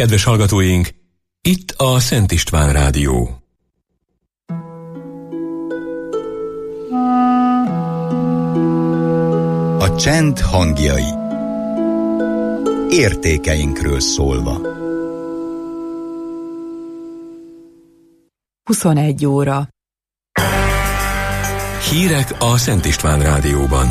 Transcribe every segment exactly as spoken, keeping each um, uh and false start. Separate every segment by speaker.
Speaker 1: Kedves hallgatóink, itt a Szent István Rádió.
Speaker 2: A csend hangjai. Értékeinkről szólva.
Speaker 3: huszonegy óra.
Speaker 1: Hírek a Szent István Rádióban.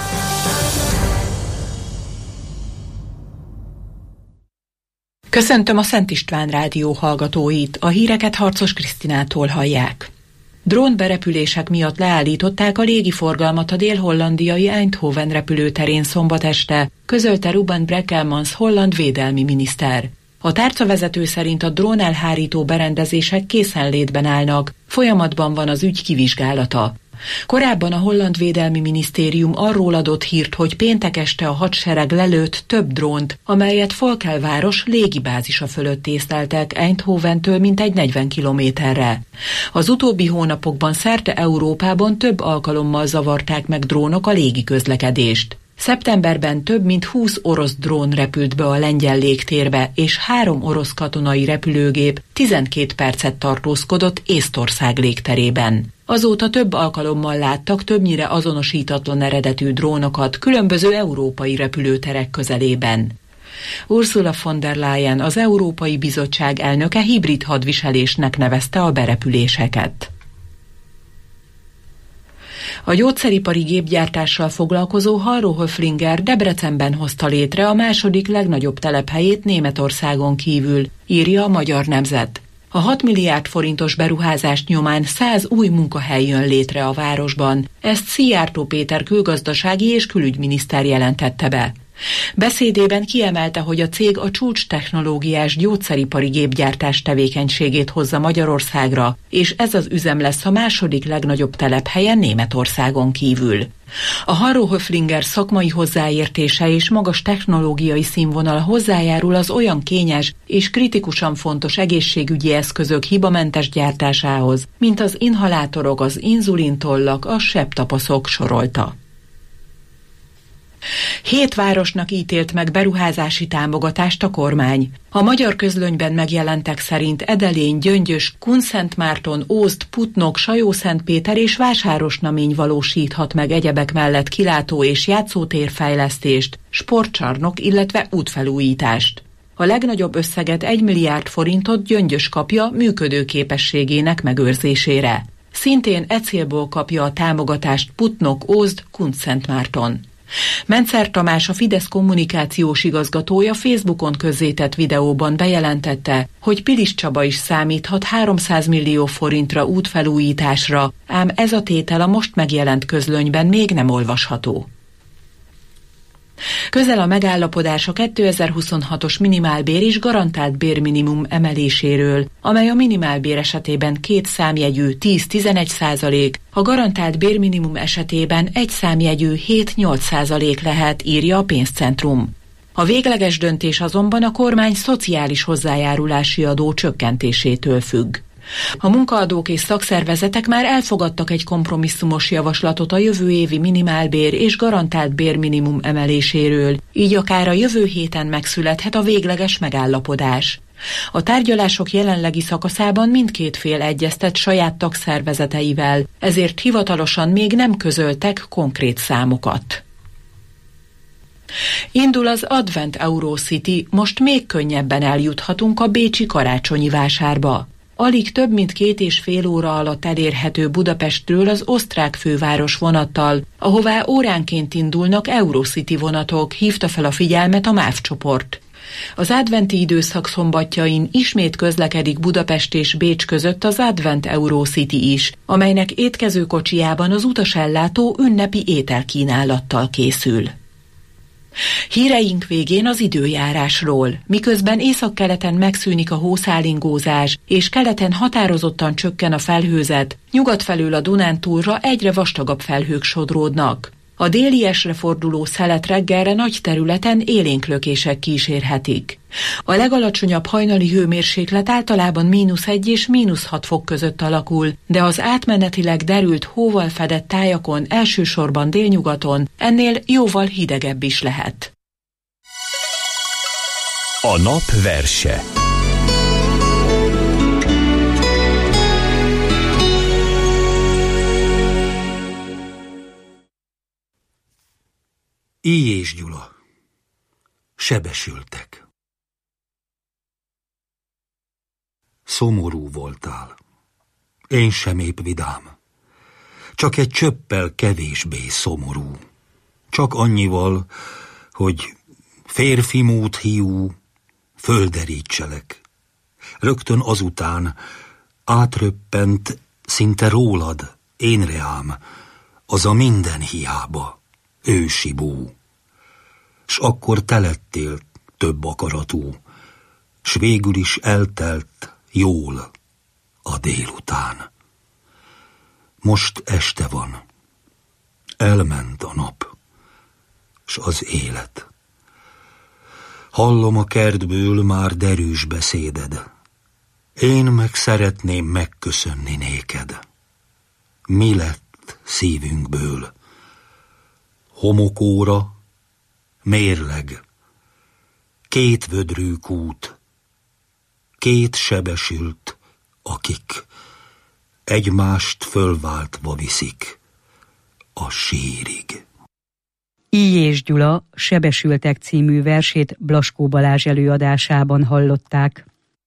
Speaker 3: Köszöntöm a Szent István Rádió hallgatóit, a híreket Harcos Krisztinától hallják. Drónberepülések miatt leállították a légiforgalmat a dél-hollandiai Eindhoven repülőterén szombat este, közölte Ruben Brekelmans holland védelmi miniszter. A tárcavezető szerint a drónelhárító berendezések készenlétben állnak, folyamatban van az ügy kivizsgálata. Korábban a holland védelmi minisztérium arról adott hírt, hogy péntek este a hadsereg lelőtt több drónt, amelyet Volkel város légibázisa fölött észleltek Eindhoventől mintegy negyven kilométerre. Az utóbbi hónapokban szerte Európában több alkalommal zavarták meg drónok a légiközlekedést. Szeptemberben több mint húsz orosz drón repült be a lengyel légtérbe, és három orosz katonai repülőgép tizenkét percet tartózkodott Észtország légterében. Azóta több alkalommal láttak többnyire azonosítatlan eredetű drónokat különböző európai repülőterek közelében. Ursula von der Leyen, az Európai Bizottság elnöke hibrid hadviselésnek nevezte a berepüléseket. A gyógyszeripari gépgyártással foglalkozó Harro Höflinger Debrecenben hozta létre a második legnagyobb telephelyét Németországon kívül, írja a Magyar Nemzet. A hat milliárd forintos beruházás nyomán száz új munkahely jön létre a városban, ezt Szijjártó Péter külgazdasági és külügyminiszter jelentette be. Beszédében kiemelte, hogy a cég a csúcs technológiás gyógyszeripari gépgyártás tevékenységét hozza Magyarországra, és ez az üzem lesz a második legnagyobb telephelyen Németországon kívül. A Harro Höflinger szakmai hozzáértése és magas technológiai színvonal hozzájárul az olyan kényes és kritikusan fontos egészségügyi eszközök hibamentes gyártásához, mint az inhalátorok, az inzulintollak, a sebtapaszok, sorolta. Hét városnak ítélt meg beruházási támogatást a kormány. A magyar közlönyben megjelentek szerint Edelény, Gyöngyös, Kunszentmárton, Ózd, Putnok, Sajó-Szentpéter és Vásárosnamény valósíthat meg egyebek mellett kilátó- és játszótérfejlesztést, sportcsarnok, illetve útfelújítást. A legnagyobb összeget egy milliárd forintot Gyöngyös kapja működőképességének megőrzésére. Szintén e célból kapja a támogatást Putnok, Ózd, Kunszentmárton. Mencer Tamás, a Fidesz kommunikációs igazgatója Facebookon közzétett videóban bejelentette, hogy Pilis Csaba is számíthat háromszáz millió forintra útfelújításra, ám ez a tétel a most megjelent közlönyben még nem olvasható. Közel a megállapodás a kétezer-huszonhatos minimálbér és garantált bérminimum emeléséről, amely a minimálbér esetében két számjegyű tíz-tizenegy százalék, a garantált bérminimum esetében egy számjegyű hét-nyolc százalék lehet, írja a Pénzcentrum. A végleges döntés azonban a kormány szociális hozzájárulási adó csökkentésétől függ. A munkaadók és szakszervezetek már elfogadtak egy kompromisszumos javaslatot a jövő évi minimálbér és garantált bérminimum emeléséről, így akár a jövő héten megszülethet a végleges megállapodás. A tárgyalások jelenlegi szakaszában mindkét fél egyeztet saját tagszervezeteivel, ezért hivatalosan még nem közöltek konkrét számokat. Indul az Advent Eurocity, most még könnyebben eljuthatunk a bécsi karácsonyi vásárba. Alig több mint két és fél óra alatt elérhető Budapestről az osztrák főváros vonattal, ahová óránként indulnak Eurocity vonatok, hívta fel a figyelmet a MÁV csoport. Az adventi időszak szombatjain ismét közlekedik Budapest és Bécs között az Advent Eurocity is, amelynek étkezőkocsijában az utasellátó ünnepi ételkínálattal készül. Híreink végén az időjárásról. Miközben északkeleten megszűnik a hószálingózás, és keleten határozottan csökken a felhőzet, nyugat felől a Dunántúlra egyre vastagabb felhők sodródnak. A déliesre forduló szelet reggelre nagy területen élénklökések kísérhetik. A legalacsonyabb hajnali hőmérséklet általában mínusz egy és mínusz hat fok között alakul, de az átmenetileg derült hóval fedett tájakon, elsősorban délnyugaton ennél jóval hidegebb is lehet.
Speaker 1: A nap verse.
Speaker 4: Illyés Gyula. Sebesültek. Szomorú voltál. Én sem épp vidám. Csak egy csöppel kevésbé szomorú. Csak annyival, hogy férfi mód hiú, földerítselek. Rögtön azután átröppent szinte rólad, én reám, az a minden hiába, ősi bú. S akkor te lettél több akaratú, s végül is eltelt jól a délután. Most este van, elment a nap, s az élet. Hallom a kertből már derűs beszéded, én meg szeretném megköszönni néked. Mi lett szívünkből? Homokóra, mérleg, két vödrű kút, két sebesült, akik egymást fölváltva viszik a sírig.
Speaker 5: Illyés Gyula Sebesültek című versét Blaskó Balázs előadásában hallották.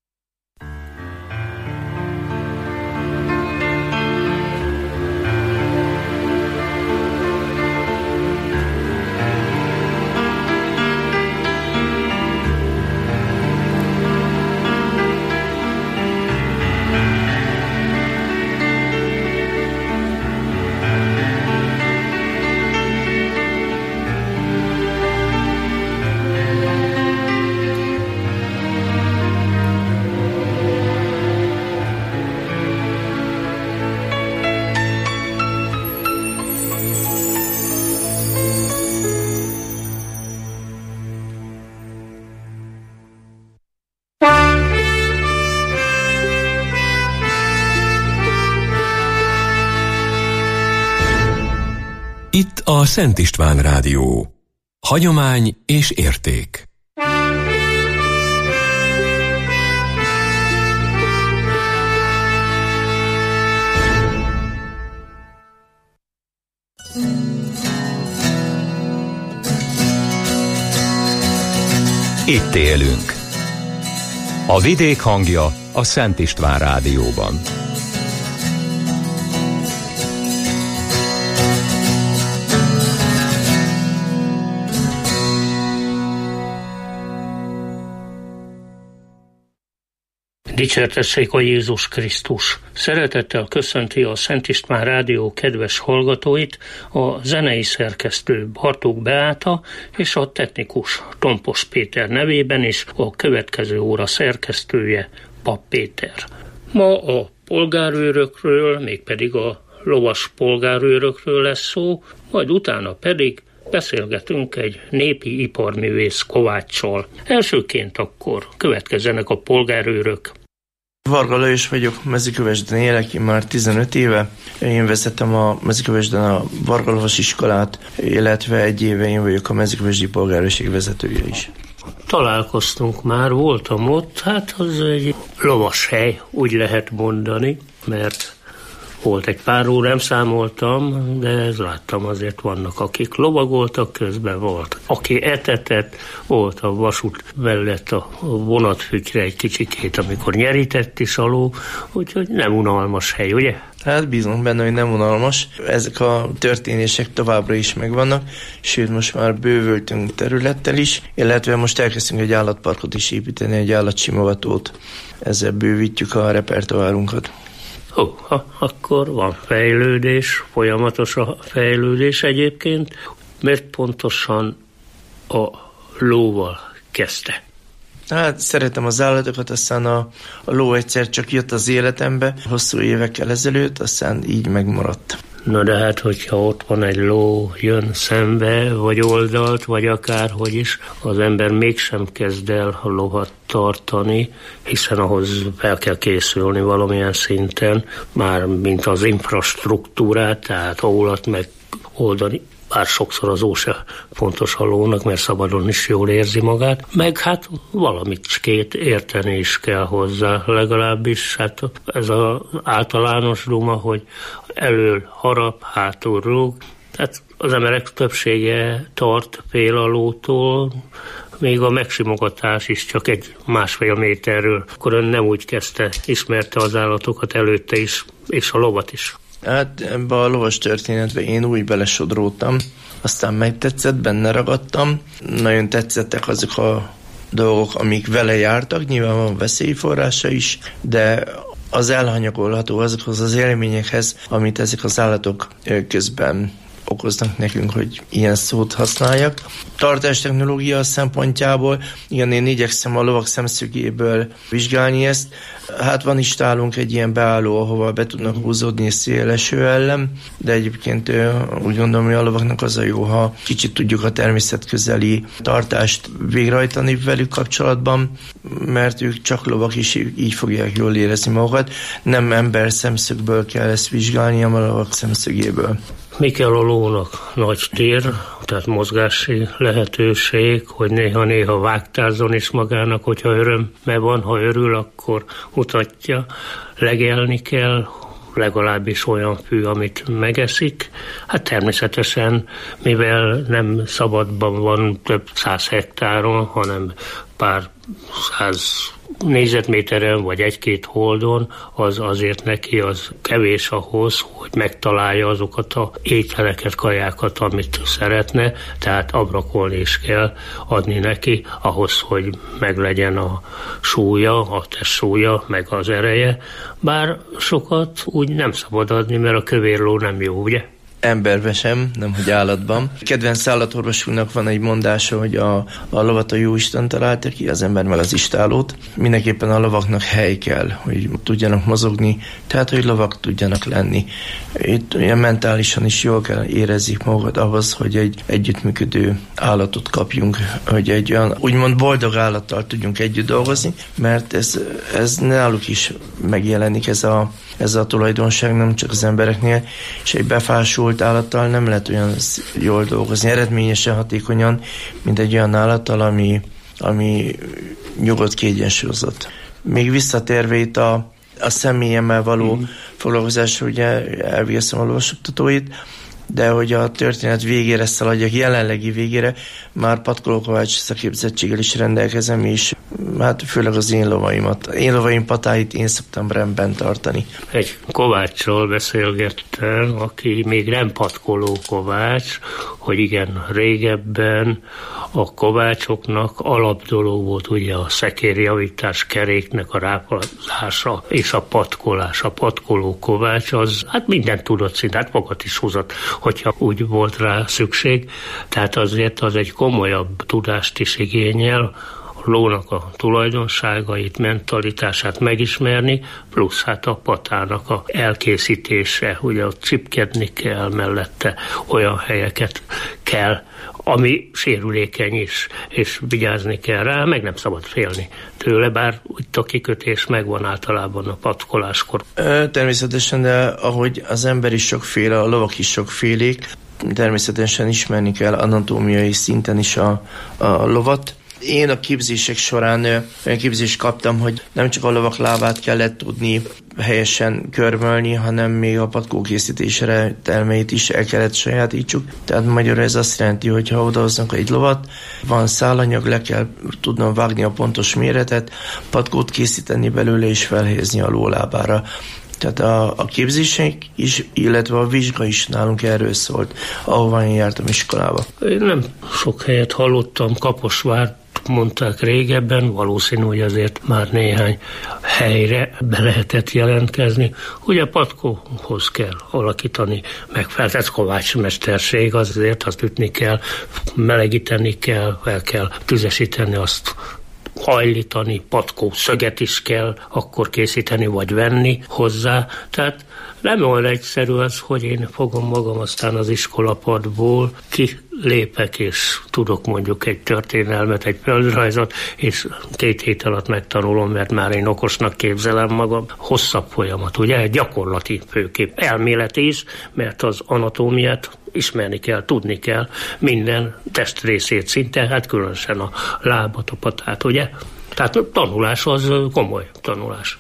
Speaker 1: Itt a Szent István Rádió. Hagyomány és érték.
Speaker 2: Itt élünk. A vidék hangja a Szent István Rádióban.
Speaker 6: Dicsértessék a Jézus Krisztus! Szeretettel köszönti a Szent István Rádió kedves hallgatóit a zenei szerkesztő Bartók Beáta és a technikus Tompos Péter nevében is a következő óra szerkesztője Papp Péter. Ma a polgárőrökről, mégpedig a lovas polgárőrökről lesz szó, majd utána pedig beszélgetünk egy népi iparművész Kováccsal. Elsőként akkor következzenek a polgárőrök.
Speaker 7: Varga Lajos vagyok, Mezőkövesden élek, én már tizenöt éve. Én vezetem a Mezőkövesden a Varga Lovas iskolát, illetve egy éve én vagyok a Mezőkövesdi polgárőrség vezetője is.
Speaker 6: Találkoztunk már, voltam ott, hát az egy lovas hely, úgy lehet mondani, mert volt egy pár óra, nem számoltam, de láttam azért vannak, akik lovagoltak, közben volt. Aki etetett, volt a vasút mellett a vonatfütyre egy kicsikét, amikor nyerített is aló, úgyhogy nem unalmas hely, ugye?
Speaker 7: Hát bízunk benne, hogy nem unalmas. Ezek a történések továbbra is megvannak, sőt most már bővültünk területtel is, illetve most elkezdtünk egy állatparkot is építeni, egy állatsimogatót. Ezzel bővítjük a repertoárunkat.
Speaker 6: Ó, ha, akkor van fejlődés, folyamatos a fejlődés egyébként. Mert pontosan a lóval kezdte?
Speaker 7: Hát szeretem az állatokat, aztán a, a ló egyszer csak jött az életembe, hosszú évekkel ezelőtt, aztán így megmaradt.
Speaker 6: Na de hát, hogyha ott van egy ló, jön szembe, vagy oldalt, vagy akárhogy is, az ember mégsem kezd el a lovat tartani, hiszen ahhoz fel kell készülni valamilyen szinten, már mint az infrastruktúrát, tehát ólat meg oldani. Bár sokszor az ó se fontos a lónak, mert szabadon is jól érzi magát, meg hát valamicskét érteni is kell hozzá, legalábbis hát ez az általános duma, hogy elől harap, hátul rúg, Tehát az emberek többsége tart fél a lótól, még a megsimogatás is csak egy másfél méterről. Akkor ön nem úgy kezdte, ismerte az állatokat előtte is, és a lovat is.
Speaker 7: Hát ebbe a lovas történetbe én úgy belesodródtam, aztán megtetszett, benne ragadtam. Nagyon tetszettek azok a dolgok, amik vele jártak, nyilván van veszélyforrása is, de az elhanyagolható azokhoz az élményekhez, amit ezek az állatok közben okoznak nekünk, hogy ilyen szót használjak. Tartástechnológia szempontjából, igen, én igyekszem a lovak szemszögéből vizsgálni ezt. Hát van is nálunk egy ilyen beálló, ahova be tudnak húzódni széleső ellen, de egyébként úgy gondolom, hogy a lovaknak az a jó, ha kicsit tudjuk a természetközeli tartást végrehajtani velük kapcsolatban, mert ők csak lovak is így fogják jól érezni magukat. Nem ember szemszögből kell ezt vizsgálni, hanem a lovak szemszögéből.
Speaker 6: Mi kell a lónak? Nagy tér, tehát mozgási lehetőség, hogy néha-néha vágtázzon is magának, hogyha öröme van, ha örül, akkor mutatja. Legelni kell, legalábbis olyan fű, amit megeszik. Hát természetesen, mivel nem szabadban van több száz hektáron, hanem pár száz négyzetméteren vagy egy-két holdon, az azért neki az kevés ahhoz, hogy megtalálja azokat a ételeket, kajákat, amit szeretne, tehát abrakolni is kell adni neki, ahhoz, hogy meglegyen a súlya, a test súlya, meg az ereje, bár sokat úgy nem szabad adni, mert a kövérló nem jó, ugye?
Speaker 7: Emberbe sem, nem hogy állatban. Kedvenc állatorvosunknak van egy mondása, hogy a, a lovat a jóisten találta ki, az ember meg az istálót. Mindenképpen a lovaknak hely kell, hogy tudjanak mozogni, tehát hogy lovak tudjanak lenni. Itt ilyen mentálisan is jól kell érezzék magukat ahhoz, hogy egy együttműködő állatot kapjunk, hogy egy olyan úgymond boldog állattal tudjunk együtt dolgozni, mert ez, ez náluk is megjelenik ez a Ez a tulajdonság, nem csak az embereknél, és egy befásult állattal nem lehet olyan jól dolgozni, eredményesen, hatékonyan, mint egy olyan állattal, ami, ami nyugodt, kiegyensúlyozott. Még visszatérve itt a, a személyemmel való mm. foglalkozásra, ugye elvégeztem a lovasoktatóit, de hogy a történet végére szaladjak, jelenlegi végére, már patkolókovács szakképzettséggel is rendelkezem, és hát főleg az én lovaimat. Én lovaim patáit én szoktam rendben tartani.
Speaker 6: Egy kovácsról beszélgettem, aki még nem patkoló kovács, hogy igen, régebben a kovácsoknak alapdolog volt ugye a szekérjavítás, keréknek a rápalása és a patkolás. A patkoló kovács az hát mindent tudott szinte, hát magat is húzott, hogyha úgy volt rá szükség. Tehát azért az egy komolyabb tudást is igényel, lónak a tulajdonságait, mentalitását megismerni, plusz hát a patának a elkészítése, ugye ott csipkedni kell mellette, olyan helyeket kell, ami sérülékeny is, és vigyázni kell rá, meg nem szabad félni tőle, bár itt a kikötés megvan általában a patkoláskor.
Speaker 7: Természetesen, de ahogy az ember is sokféle, a lovak is sokfélék, természetesen ismerni kell anatómiai szinten is a, a lovat. Én a képzések során olyan képzést kaptam, hogy nem csak a lovak lábát kellett tudni helyesen körmölni, hanem még a patkó készítésre termeit is el kellett sajátítsuk. Tehát magyarul ez azt jelenti, hogy ha odahoznak egy lovat, van szálanyag, le kell tudnom vágni a pontos méretet, patkót készíteni belőle és felhelyezni a lólábára. Tehát a, a képzések is, illetve a vizsga is nálunk erről szólt, ahova én jártam iskolába.
Speaker 6: Én nem sok helyet hallottam, Kaposvárt mondták régebben, valószínű, hogy azért már néhány helyre be lehetett jelentkezni. Ugye patkóhoz kell alakítani, megfeleltet kovácsmesterség, azért azt ütni kell, melegíteni kell, el kell tüzesíteni, azt hajlítani, patkó szöget is kell akkor készíteni, vagy venni hozzá. Tehát nem olyan egyszerű az, hogy én fogom magam aztán az iskolapadból, kilépek és tudok mondjuk egy történelmet, egy földrajzot, és két hét alatt megtanulom, mert már én okosnak képzelem magam. Hosszabb folyamat, ugye? Gyakorlati főképp. Elméleti is, mert az anatómiát ismerni kell, tudni kell minden testrészét szinte, hát különösen a lábat, a patát, ugye? Tehát a tanulás az komoly tanulás.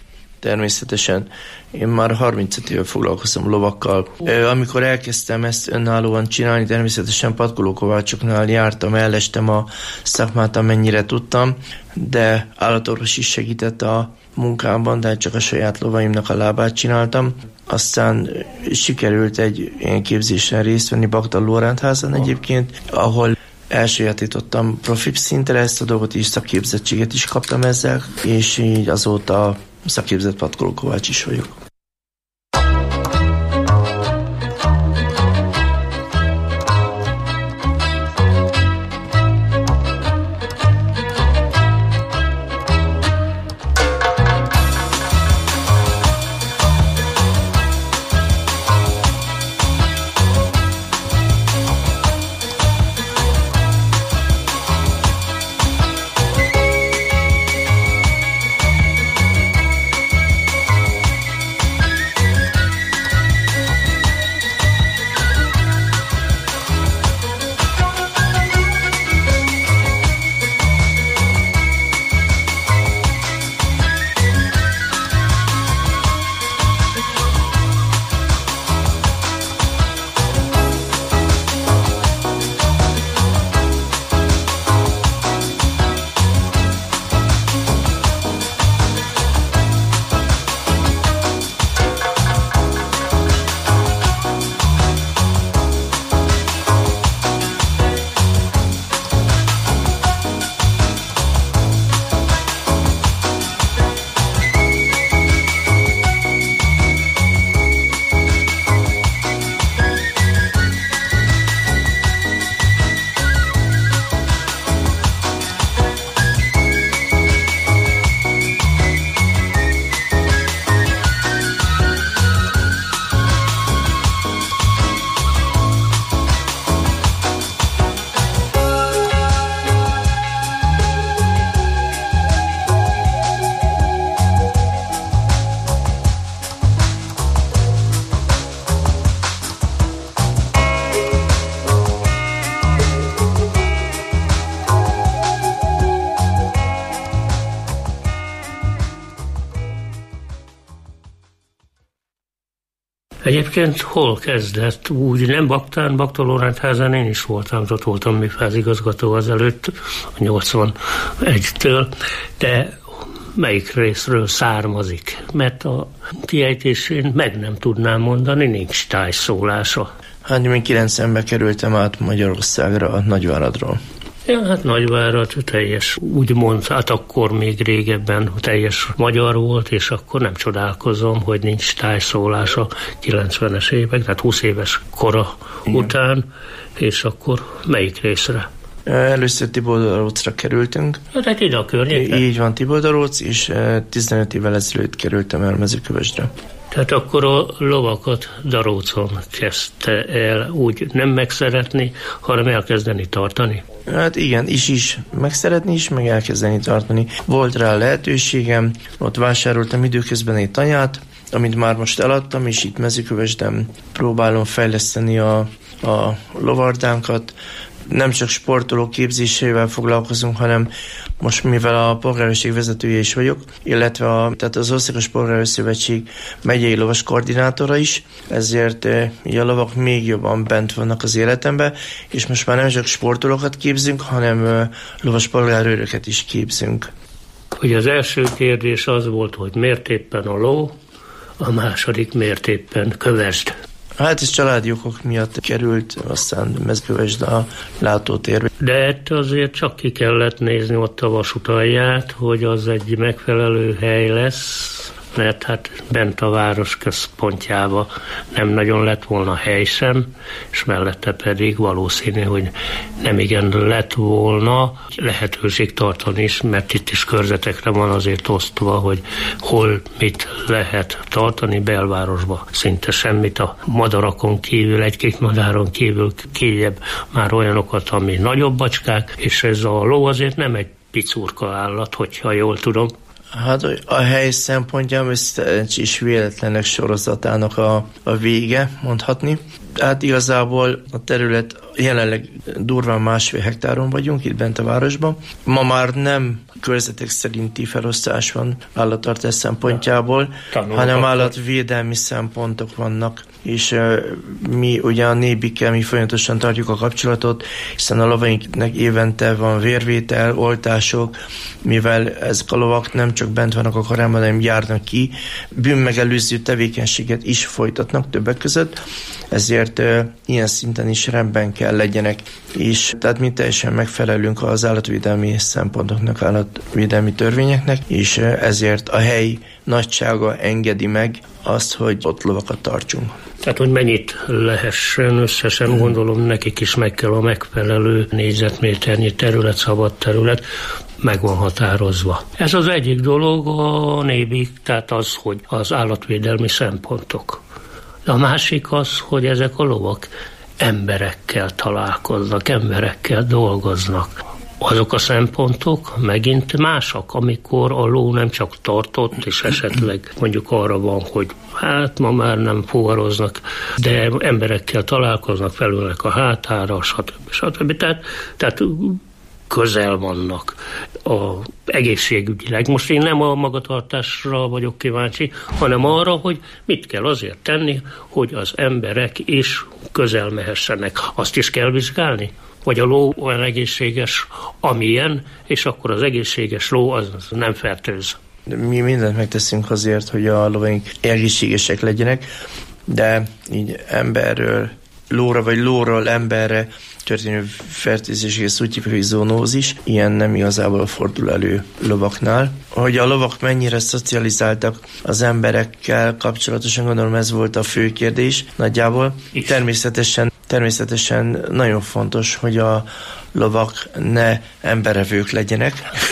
Speaker 7: természetesen. Én már harmincöt éve foglalkozom lovakkal. Amikor elkezdtem ezt önállóan csinálni, természetesen patkolókovácsoknál jártam, ellestem a szakmát, amennyire tudtam, de állatorvos is segített a munkámban, de csak a saját lovaimnak a lábát csináltam. Aztán sikerült egy ilyen képzésen részt venni Bakta Lóránt-házan egyébként, ahol elsajátítottam profibb szintre ezt a dolgot, és szakképzettséget is kaptam ezzel, és így azóta szakképzett patkolókovács is vagyok.
Speaker 6: Egyébként hol kezdett? Úgy nem Baktán, Bakta Lóránt-házán én is voltam, ott voltam mi házigazgató azelőtt, a nyolcvanegytől, de melyik részről származik? Mert a kiejtésén meg nem tudnám mondani, nincs tájszólása.
Speaker 7: Hát én kilencvenben kerültem át Magyarországra, a Nagyváradról.
Speaker 6: Ja, hát Nagyvárad teljes, úgymond, hát akkor még régebben teljes magyar volt, és akkor nem csodálkozom, hogy nincs tájszólása kilencvenes évek, tehát húsz éves kora igen. után, és akkor melyik részre?
Speaker 7: Először Tiboldarocra kerültünk.
Speaker 6: Hát ide a környékre?
Speaker 7: Így van, Tiboldaróc, és tizenöt évvel ezelőtt kerültem el Mezőkövesdre.
Speaker 6: Tehát akkor a lovakat Darócon kezdte el úgy nem megszeretni, hanem elkezdeni tartani?
Speaker 7: Hát igen, is is. Megszeretni is, meg elkezdeni tartani. Volt rá lehetőségem, ott vásároltam időközben egy tanyát, amit már most eladtam, és itt Mezőkövesden próbálom fejleszteni a, a lovardánkat. Nem csak sportoló képzésével foglalkozunk, hanem most mivel a polgárőrség vezetője is vagyok, illetve a, tehát az Országos Polgárőrszövetség megyei lovas koordinátora is, ezért e, a lovak még jobban bent vannak az életemben, és most már nem csak sportolókat képzünk, hanem e, lovas polgárőröket is képzünk.
Speaker 6: Ugye az első kérdés az volt, hogy miért éppen a ló, a második miért éppen Kövesd.
Speaker 7: Hát ez családi okok miatt került, aztán Mezőkövesd a látótérbe.
Speaker 6: De azért csak ki kellett nézni ott a vasút alját, hogy az egy megfelelő hely lesz, mert hát bent a város központjába nem nagyon lett volna hely sem, és mellette pedig valószínű, hogy nem igen lett volna lehetőség tartani is, mert itt is körzetekre van azért osztva, hogy hol mit lehet tartani belvárosba. Szinte semmit a madarakon kívül, egy-két madáron kívül kijebb már olyanokat, ami nagyobb bacskák, és ez a ló azért nem egy picurka állat, hogyha jól tudom.
Speaker 7: Hát a hely szempontjából és véletlenek sorozatának a, a vége, mondhatni. Hát igazából a terület jelenleg durván másfél hektáron vagyunk itt bent a városban. Ma már nem körzetek szerinti felosztás van állattartás szempontjából, Tanulok hanem állatvédelmi szempontok vannak, és uh, mi ugye a nébikkel mi folyamatosan tartjuk a kapcsolatot, hiszen a lovainknek évente van vérvétel, oltások, mivel ezek a lovak nem csak bent vannak a karában, hanem járnak ki, bűnmegelőző tevékenységet is folytatnak többek között, ezért uh, ilyen szinten is rendben kell legyenek, és tehát mi teljesen megfelelünk az állatvédelmi szempontoknak, állatvédelmi törvényeknek, és uh, ezért a hely nagysága engedi meg azt, hogy ott lovakat tartsunk.
Speaker 6: Tehát, hogy mennyit lehessen összesen, gondolom nekik is meg kell a megfelelő négyzetméternyi terület, szabad terület, meg van határozva. Ez az egyik dolog, a nébik, tehát az, hogy az állatvédelmi szempontok. De a másik az, hogy ezek a lovak emberekkel találkoznak, emberekkel dolgoznak. Azok a szempontok megint másak, amikor a ló nem csak tartott, és esetleg mondjuk arra van, hogy hát ma már nem fuvaroznak, de emberekkel találkoznak, felülnek a hátára, stb. stb. Tehát, tehát közel vannak a egészségügyileg. Most én nem a magatartásra vagyok kíváncsi, hanem arra, hogy mit kell azért tenni, hogy az emberek is közel mehessenek. Azt is kell vizsgálni? Vagy a ló olyan egészséges, amilyen, és akkor az egészséges ló az nem fertőz.
Speaker 7: Mi mindent megteszünk azért, hogy a lovaink egészségesek legyenek, de így emberről lóra, vagy lóról emberre történő fertőzés, és úgy hívjuk, hogy zoonózis, ilyen nem igazából fordul elő lovaknál. Hogy a lovak mennyire szocializáltak az emberekkel kapcsolatosan, gondolom ez volt a fő kérdés nagyjából. Természetesen, természetesen nagyon fontos, hogy a lovak ne emberevők legyenek,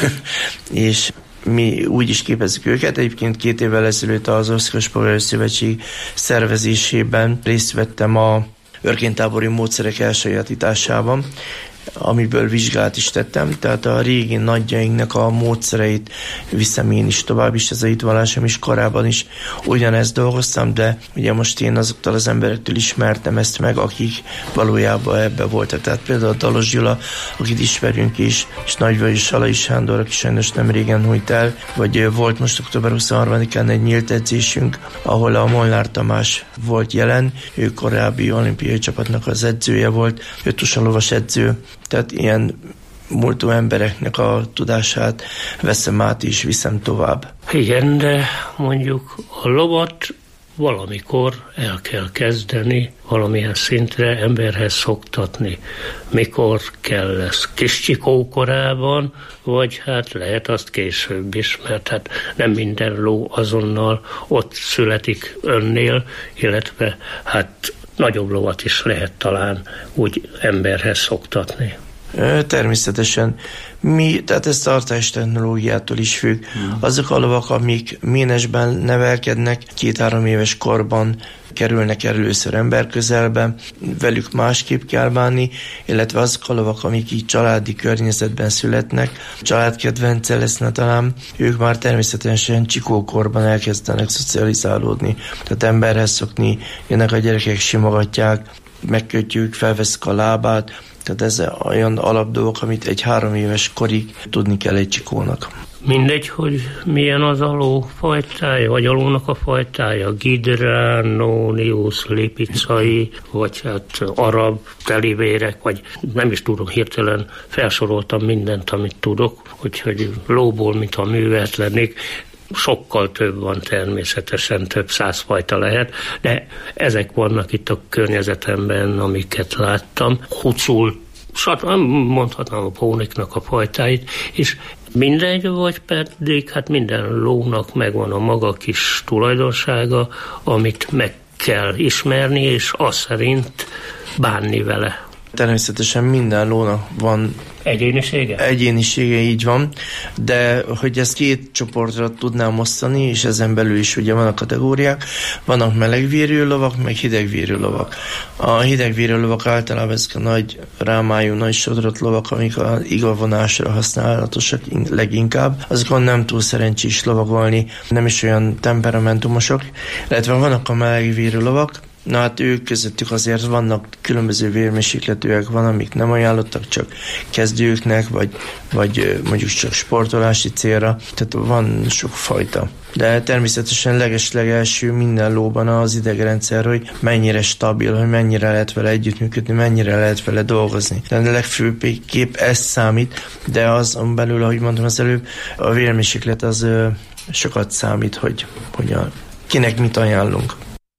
Speaker 7: és mi úgy is képezzük őket. Egyébként két évvel ezelőtt az Országos Polgári Szövetség szervezésében részt vettem a őrkénytábori módszerek elsajátításában, amiből vizsgát is tettem, tehát a régi nagyjainknak a módszereit viszem én is tovább is, ez a hitvallásom is korábban is ugyanezt dolgoztam, de ugye most én azoktól az emberektől ismertem ezt meg, akik valójában ebbe voltak. Tehát például a Dalos Gyula, akit ismerünk is, és Nagyvölgyi Salai Sándor, aki sajnos nem régen hunyt el, vagy volt most október huszonharmadikán egy nyílt edzésünk, ahol a Molnár Tamás volt jelen, ő korábbi olimpiai csapatnak az edzője volt, ő tusalovas edző, tehát ilyen múltú embereknek a tudását veszem át és viszem tovább.
Speaker 6: Igen, de mondjuk a lovat valamikor el kell kezdeni, valamilyen szintre emberhez szoktatni. Mikor kell ez? Kis csikó korában, vagy hát lehet azt később is, mert hát nem minden ló azonnal ott születik önnél, illetve hát nagyobb lovat is lehet talán úgy emberhez szoktatni.
Speaker 7: Természetesen. Mi, tehát ez tartás technológiától is függ. Hmm. Azok a lovak, amik ménesben nevelkednek, két-három éves korban kerülnek először ember közelbe, velük másképp kell bánni, illetve azok a lovak, amik így családi környezetben születnek, családkedvence leszne talán, ők már természetesen csikókorban elkezdenek szocializálódni, tehát emberhez szokni, jönnek a gyerekek, simogatják, megkötjük, felveszik a lábát, tehát ez olyan alapdolgok, amit egy három éves korig tudni kell egy csikónak.
Speaker 6: Mindegy, hogy milyen az a ló fajtája, vagy a lónak a fajtája, Gidránonius, lipicai, vagy hát arab telivérek, vagy nem is tudom, hirtelen felsoroltam mindent, amit tudok, úgyhogy lóból, mintha művelt lennék, sokkal több van természetesen, több száz fajta lehet, de ezek vannak itt a környezetemben, amiket láttam. Hucul, mondhatnám a póniknak a fajtáit, és mindegy, vagy pedig hát minden lónak megvan a maga kis tulajdonsága, amit meg kell ismerni, és az szerint bánni vele.
Speaker 7: Természetesen minden lónak van
Speaker 6: egyénisége?
Speaker 7: Egyénisége, így van, de hogy ezt két csoportra tudnám osztani, és ezen belül is ugye vannak kategóriák, vannak melegvérű lovak, meg hidegvérű lovak. A hidegvérű lovak általában ezek a nagy rámájú, nagy sodrott lovak, amik a igavonásra használatosak leginkább, azokon nem túl szerencsés lovagolni, nem is olyan temperamentumosok, illetve vannak a melegvérű lovak, Na hát ők közöttük azért vannak különböző vérmérsékletűek, van, amik nem ajánlottak csak kezdőknek, vagy, vagy mondjuk csak sportolási célra, tehát van sok fajta. De természetesen legeslegelső minden lóban az idegrendszer, hogy mennyire stabil, hogy mennyire lehet vele együttműködni, mennyire lehet vele dolgozni. Tehát a legfőbb kép ez számít, de azon belül, ahogy mondtam az előbb, a vérmérséklet az ö, sokat számít, hogy, hogy a, kinek mit ajánlunk.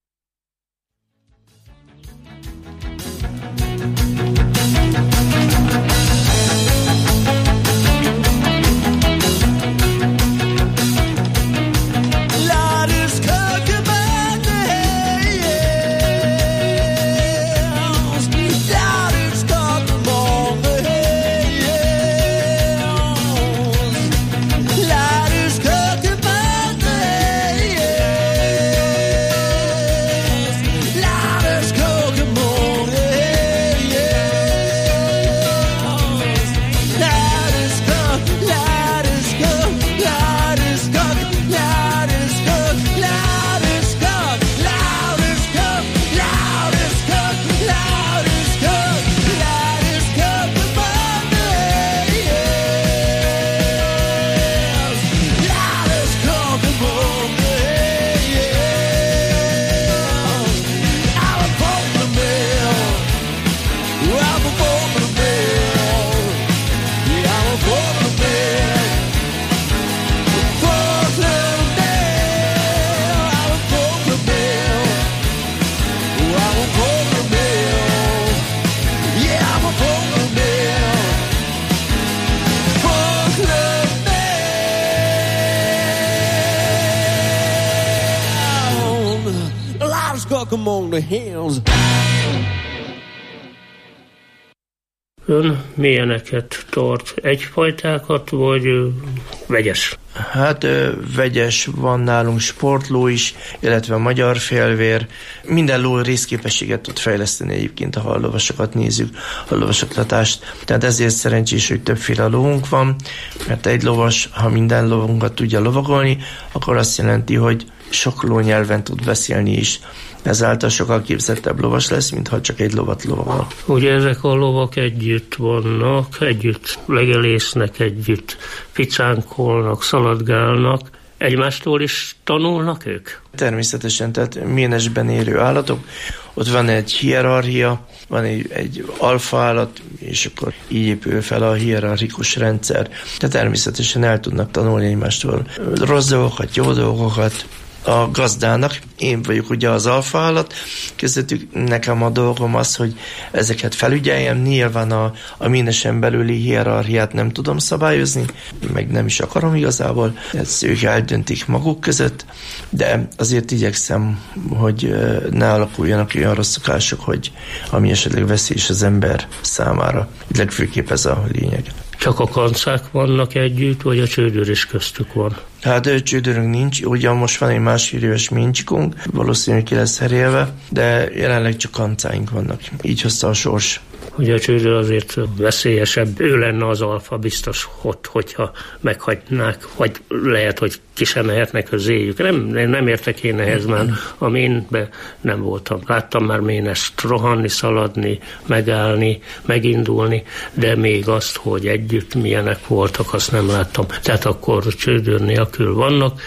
Speaker 6: Ön milyeneket tart? Egyfajtákat, vagy ö, vegyes?
Speaker 7: Hát ö, vegyes, van nálunk sportló is, illetve magyar félvér. Minden ló részképességet tud fejleszteni egyébként, ha a lovasokat nézzük, a lovasoklatást. Tehát ezért szerencsés, hogy többféle lovunk van, mert egy lovas, ha minden lovunkat tudja lovagolni, akkor azt jelenti, hogy sok lónyelven tud beszélni is. Ezáltal sokkal képzettebb lovas lesz, mintha csak egy lovat lovagol.
Speaker 6: Ugye ezek a lovak együtt vannak, együtt legelésznek, együtt picánkolnak, szaladgálnak. Egymástól is tanulnak ők?
Speaker 7: Természetesen, tehát ménesben élő állatok. Ott van egy hierarchia, van egy, egy alfa állat, és akkor így épül fel a hierarchikus rendszer. Tehát természetesen el tudnak tanulni egymástól rossz dolgokat, jó dolgokat. A gazdának, én vagyok ugye az alfa állat, közöttük nekem a dolgom az, hogy ezeket felügyeljem, nyilván a, a ménesen belüli hierarchiát nem tudom szabályozni, meg nem is akarom igazából, ezt ők eldöntik maguk között, de azért igyekszem, hogy ne alakuljanak olyan rossz szokások, hogy ami esetleg veszélyes az ember számára. Legfőképp ez a lényeg.
Speaker 6: Csak a kancák vannak együtt, vagy a csődör is köztük van?
Speaker 7: Hát csődörünk nincs, ugyan most van egy másfél éves mincsikunk, valószínűleg ki lesz herélve, de jelenleg csak kancáink vannak. Így hozta a sors.
Speaker 6: Ugye a csődör azért veszélyesebb, ő lenne az alfa biztos, hogy, hogyha meghagynák, vagy lehet, hogy ki sem mehetnek közéjük. Nem, nem értek én ehhez, mert a ménbe nem voltam. Láttam már ménest rohanni, szaladni, megállni, megindulni, de még azt, hogy együtt milyenek voltak, azt nem láttam. Tehát akkor csődör nélkül vannak,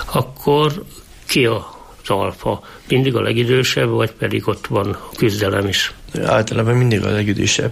Speaker 6: akkor ki az alfa? Mindig a legidősebb, vagy pedig ott van küzdelem is?
Speaker 7: Általában mindig a legidősebb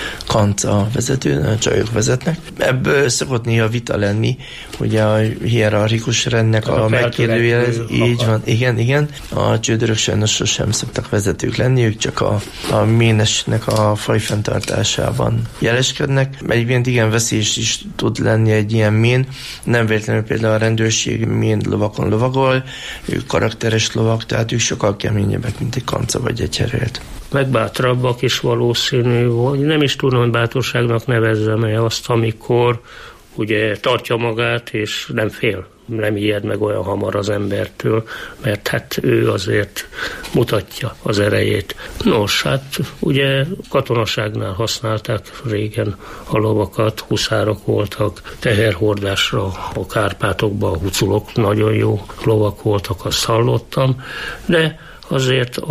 Speaker 7: kanca vezető, a csajok vezetnek. Ebből szokott néha vita lenni, hogy a hierarchikus rendnek a, a megkérdőjelez, így van, igen, igen. A csődörök sajnos sosem szoktak vezetők lenni, ők csak a, a ménesnek a fajfenntartásában jeleskednek. Egyébként igen veszélyes is tud lenni egy ilyen mén. Nem véletlenül például a rendőrség mén lovakon lovagol, ők karakteres lovak, tehát ők sokkal keményebbek, mint egy kanca vagy egy herélt.
Speaker 6: Megbátrabbak is valószínű, vagy nem is tudom, hogy bátorságnak nevezzem-e azt, amikor ugye tartja magát, és nem fél, nem ijed meg olyan hamar az embertől, mert hát ő azért mutatja az erejét. Nos, hát ugye katonaságnál használták régen a lovakat, huszárok voltak, teherhordásra a Kárpátokban a huculok nagyon jó lovak voltak, azt hallottam, de azért a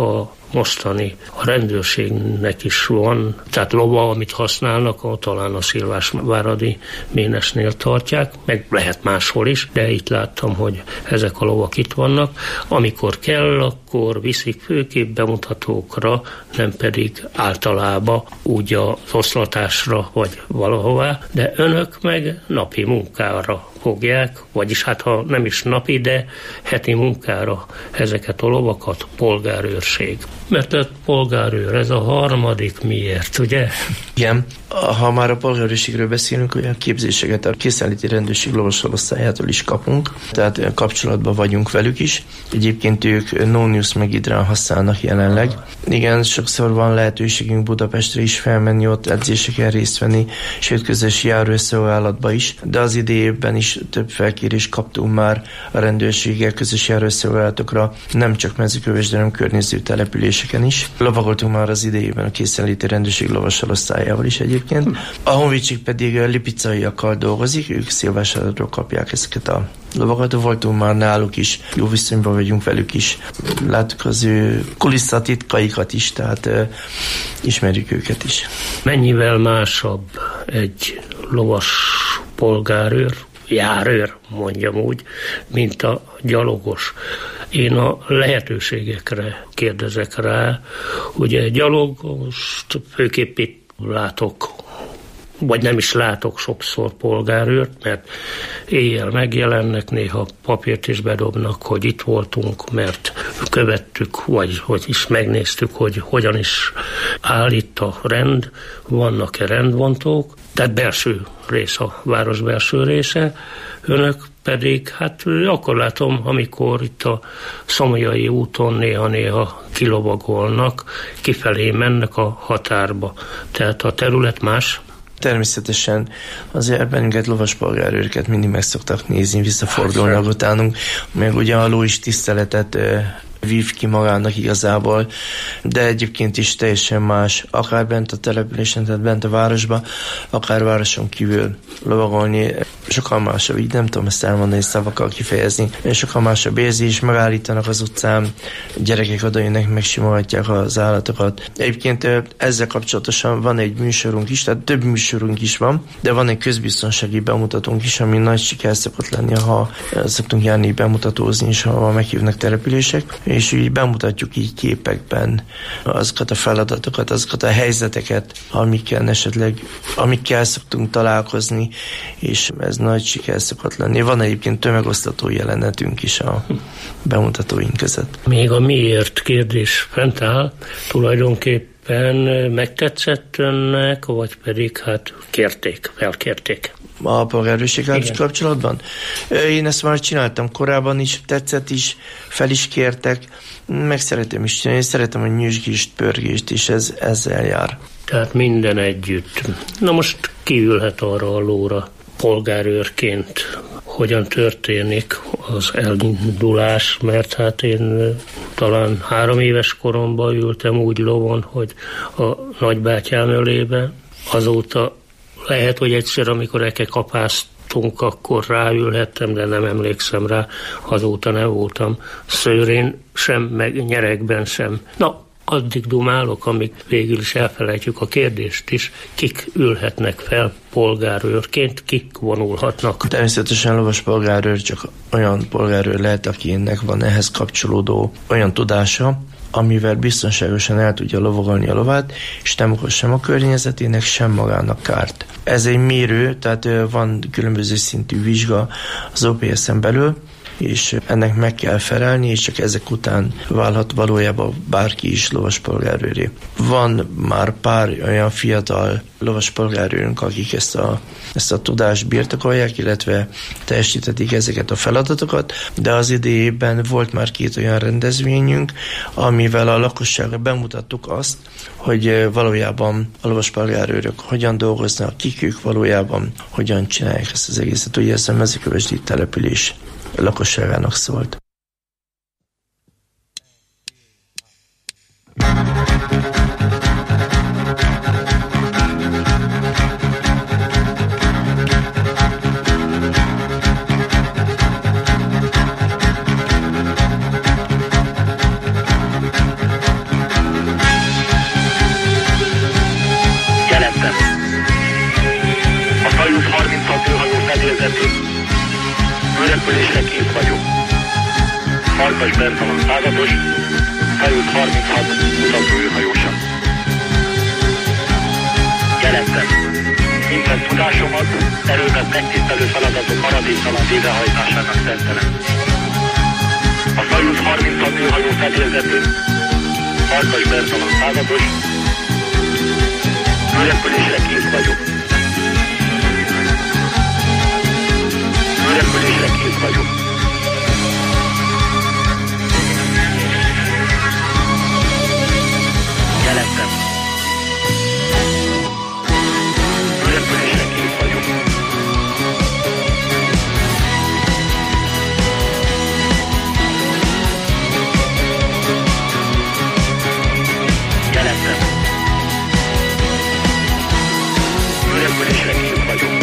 Speaker 6: mostani a rendőrségnek is van, tehát lova, amit használnak, a, talán a Szilvásváradi Ménesnél tartják, meg lehet máshol is, de itt láttam, hogy ezek a lovak itt vannak. Amikor kell, akkor viszik főképp bemutatókra, nem pedig általában úgy az oszlatásra vagy valahová, de önök meg napi munkára fogják, vagyis hát ha nem is napi, de heti munkára ezeket a lovakat, polgárőrség. Mert a polgárőr, ez a harmadik miért, ugye?
Speaker 7: Igen. Ha már a polgárőrségről beszélünk, olyan képzéseket a készenléti rendőrség lovasalosztályától is kapunk, tehát kapcsolatban vagyunk velük is. Egyébként ők Nonius meg Idrán használnak jelenleg. Igen, sokszor van lehetőségünk Budapestre is felmenni, ott edzéseken részt venni, sőt közös járőrszolgálatba is, de az idejében is több felkérést kaptunk már a rendőrséggel közös járőrszolgálatokra, nem csak Mezőkövesd, de nem környező településeken is. Lovagoltunk már az idejében a készenléti rendőrség lovasalosztályával is egyébként. A honvédség pedig lipicaiakkal dolgozik, ők Szilvásvárádról kapják ezeket a lovakat. Voltunk már náluk is, jó viszonyban vagyunk velük is. Láttuk az ő kulisszatitkaikat is, tehát uh, ismerjük őket is.
Speaker 6: Mennyivel másabb egy lovas polgárőr, járőr, mondjam úgy, mint a gyalogos. Én a lehetőségekre kérdezek rá. Ugye gyalogos, főképp itt látok, vagy nem is látok sokszor polgárőrt, mert éjjel megjelennek, néha papírt is bedobnak, hogy itt voltunk, mert követtük, vagy hogy is megnéztük, hogy hogyan is áll itt a rend, vannak-e rendvontók, tehát belső rész, a város belső része, önök pedig, hát akkor látom, amikor itt a Szomolyai úton néha-néha kilovagolnak, kifelé mennek a határba. Tehát a terület más.
Speaker 7: Természetesen azért bennünket lovaspolgárőröket mindig meg szoktak nézni, visszafordulnak utánunk, meg ugye a ló is tiszteletet vív ki magának igazából, de egyébként is teljesen más, akár bent a településen, tehát bent a városban, akár városon kívül lovagolni, sokkal másabb, így nem tudom ezt elmondani, szavakkal kifejezni, sokkal másabb érzés, megállítanak az utcán, gyerekek odajönnek, megsimogatják az állatokat. Egyébként ezzel kapcsolatosan van egy műsorunk is, tehát több műsorunk is van, de van egy közbiztonsági bemutatónk is, ami nagy siker szokott lenni, ha szoktunk járni bemutatózni, és ha meghívnak települések, és így bemutatjuk így képekben azokat a feladatokat, azokat a helyzeteket, amikkel esetleg, amikkel szoktunk találkozni, és ez nagy siker szokott lenni. Van egyébként tömegosztató jelenetünk is a bemutatóink között.
Speaker 6: Még a miért kérdés fent áll, tulajdonképpen megtetszett önnek, vagy pedig hát kérték, felkérték?
Speaker 7: A polgárőrséggel kapcsolatban? Én ezt már csináltam korábban is, tetszett is, fel is kértek, meg szeretem is csinálni, szeretem a nyüzsgést, pörgést, és ez ezzel jár.
Speaker 6: Tehát minden együtt. Na most kiülhet arra a lóra polgárőrként, hogyan történik az elindulás, mert hát én talán három éves koromban ültem úgy lovon, hogy a nagybátyám ölébe, azóta lehet, hogy egyszer, amikor eke kapáztunk, akkor ráülhettem, de nem emlékszem rá, azóta nem voltam szőrén sem, meg nyerekben sem. Na, addig dumálok, amíg végül is elfelejtjük a kérdést is, kik ülhetnek fel polgárőrként, kik vonulhatnak.
Speaker 7: Természetesen lovas polgárőr csak olyan polgárőr lehet, akinek van ehhez kapcsolódó olyan tudása, amivel biztonságosan el tudja lovagolni a lovát, és nem okoz sem a környezetének, sem magának kárt. Ez egy mérő, tehát van különböző szintű vizsga az o pé es-en belül, és ennek meg kell felelni, és csak ezek után válhat valójában bárki is lovaspolgárőré. Van már pár olyan fiatal lovaspolgárőrünk, akik ezt a, ezt a tudást birtokolják, illetve teljesítetik ezeket a feladatokat, de az idejében volt már két olyan rendezvényünk, amivel a lakosságra bemutattuk azt, hogy valójában a lovaspolgárőrök hogyan dolgoznak, kik ők valójában, hogyan csinálják ezt az egészet. Ugye ez a mezőkövesdi település lakosságának szólt.
Speaker 8: Jelentem. A Soyuz harminchat űrhajó fedélzetén űrrepülésre kész vagyok. Farkas Bertalan százados, Soyuz harminchat kutató űrhajósa. Jelentem. Minden tudásomat, erőmet megtisztelő feladatok maradéktalan végrehajtásának szentelem. A Soyuz harminchat űrhajó fedélzetén Farkas Bertalan százados, űrrepülésre kész vagyok. Űrrepülésre kész vagyok. Jelentem. Űrrepülésre kész vagyok. Jelentem. Űrrepülésre kész vagyok.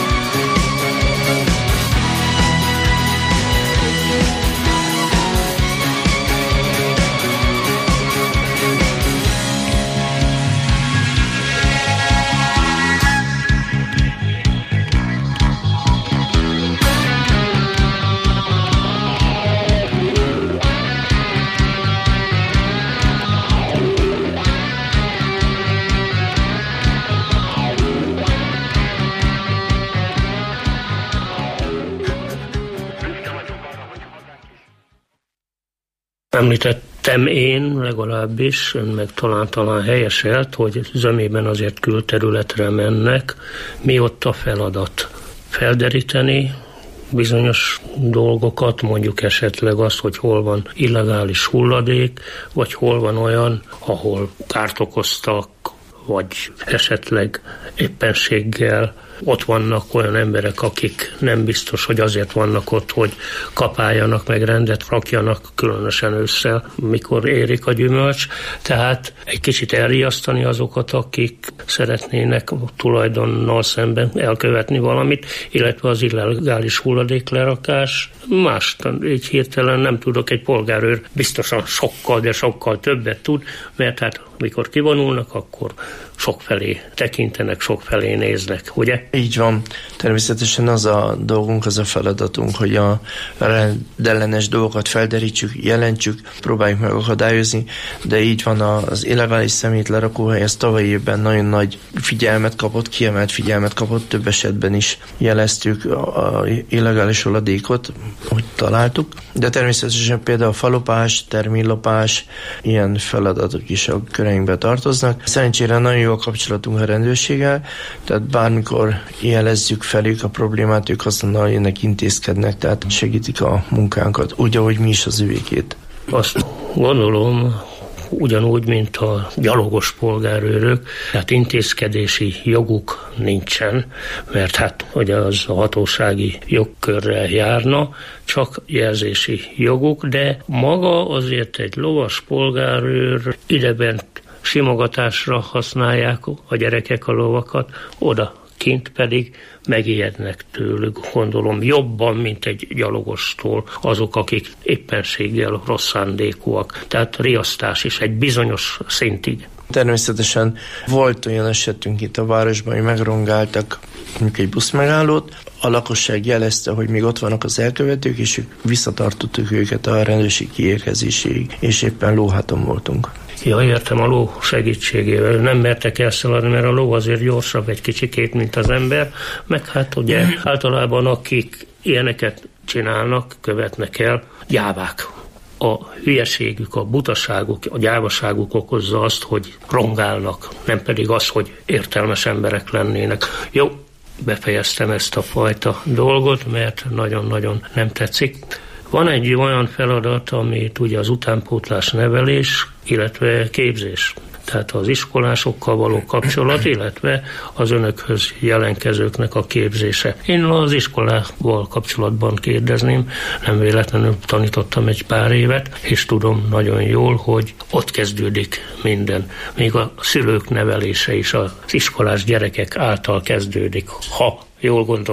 Speaker 6: Említettem én legalábbis, ön meg talán talán helyeselt, hogy zömében azért külterületre mennek. Mi ott a feladat? Felderíteni bizonyos dolgokat, mondjuk esetleg azt, hogy hol van illegális hulladék, vagy hol van olyan, ahol kárt okoztak, vagy esetleg éppenséggel ott vannak olyan emberek, akik nem biztos, hogy azért vannak ott, hogy kapáljanak, meg rendet rakjanak, különösen ősszel, mikor érik a gyümölcs. Tehát egy kicsit elriasztani azokat, akik szeretnének tulajdonnal szemben elkövetni valamit, illetve az illegális hulladéklerakás. Mást így hirtelen nem tudok, egy polgárőr biztosan sokkal, de sokkal többet tud, mert hát mikor kivonulnak, akkor sokfelé tekintenek, sokfelé néznek, ugye?
Speaker 7: Így van. Természetesen az a dolgunk, az a feladatunk, hogy a rendellenes dolgokat felderítsük, jelentsük, próbáljuk megakadályozni, de így van az illegális szemét lerakóhely, ez tavaly évben nagyon nagy figyelmet kapott, kiemelt figyelmet kapott, több esetben is jeleztük a illegális hulladékot, hogy találtuk, de természetesen például a falopás, termínlopás, ilyen feladatok is a köreinkbe tartoznak. Szerencsére nagyon jó a kapcsolatunk a rendőrséggel, tehát bármikor jelezzük felük a problémát, ők azonnal jönnek, intézkednek, tehát segítik a munkánkat, úgy, ahogy mi is az övékét.
Speaker 6: Azt gondolom, ugyanúgy, mint a gyalogos polgárőrök, tehát intézkedési joguk nincsen, mert hát ugye az a hatósági jogkörrel járna, csak jelzési joguk, de maga azért egy lovas polgárőr idebent simogatásra használják a gyerekek a lovakat, oda kint pedig megijednek tőlük, gondolom jobban, mint egy gyalogostól azok, akik éppenséggel rossz szándékúak. Tehát riasztás is egy bizonyos szintig.
Speaker 7: Természetesen volt olyan esetünk itt a városban, hogy megrongáltak mondjuk egy buszmegállót, a lakosság jelezte, hogy még ott vannak az elkövetők, és visszatartottuk őket a rendőrség kiérkezéséig, és éppen lóháton voltunk.
Speaker 6: Ja, értem, a ló segítségével. Nem mertek elszaladni, mert a ló azért gyorsabb egy kicsikét, mint az ember, meg hát ugye általában akik ilyeneket csinálnak, követnek el, gyávák. A hülyeségük, a butaságuk, a gyávaságuk okozza azt, hogy rongálnak, nem pedig az, hogy értelmes emberek lennének. Jó, befejeztem ezt a fajta dolgot, mert nagyon-nagyon nem tetszik. Van egy olyan feladat, amit ugye az utánpótlás nevelés, illetve képzés. Tehát az iskolásokkal való kapcsolat, illetve az önökhöz jelenkezőknek a képzése. Én az iskolával kapcsolatban kérdezném, nem véletlenül tanítottam egy pár évet, és tudom nagyon jól, hogy ott kezdődik minden. Még a szülők nevelése is az iskolás gyerekek által kezdődik, ha jól gondolom.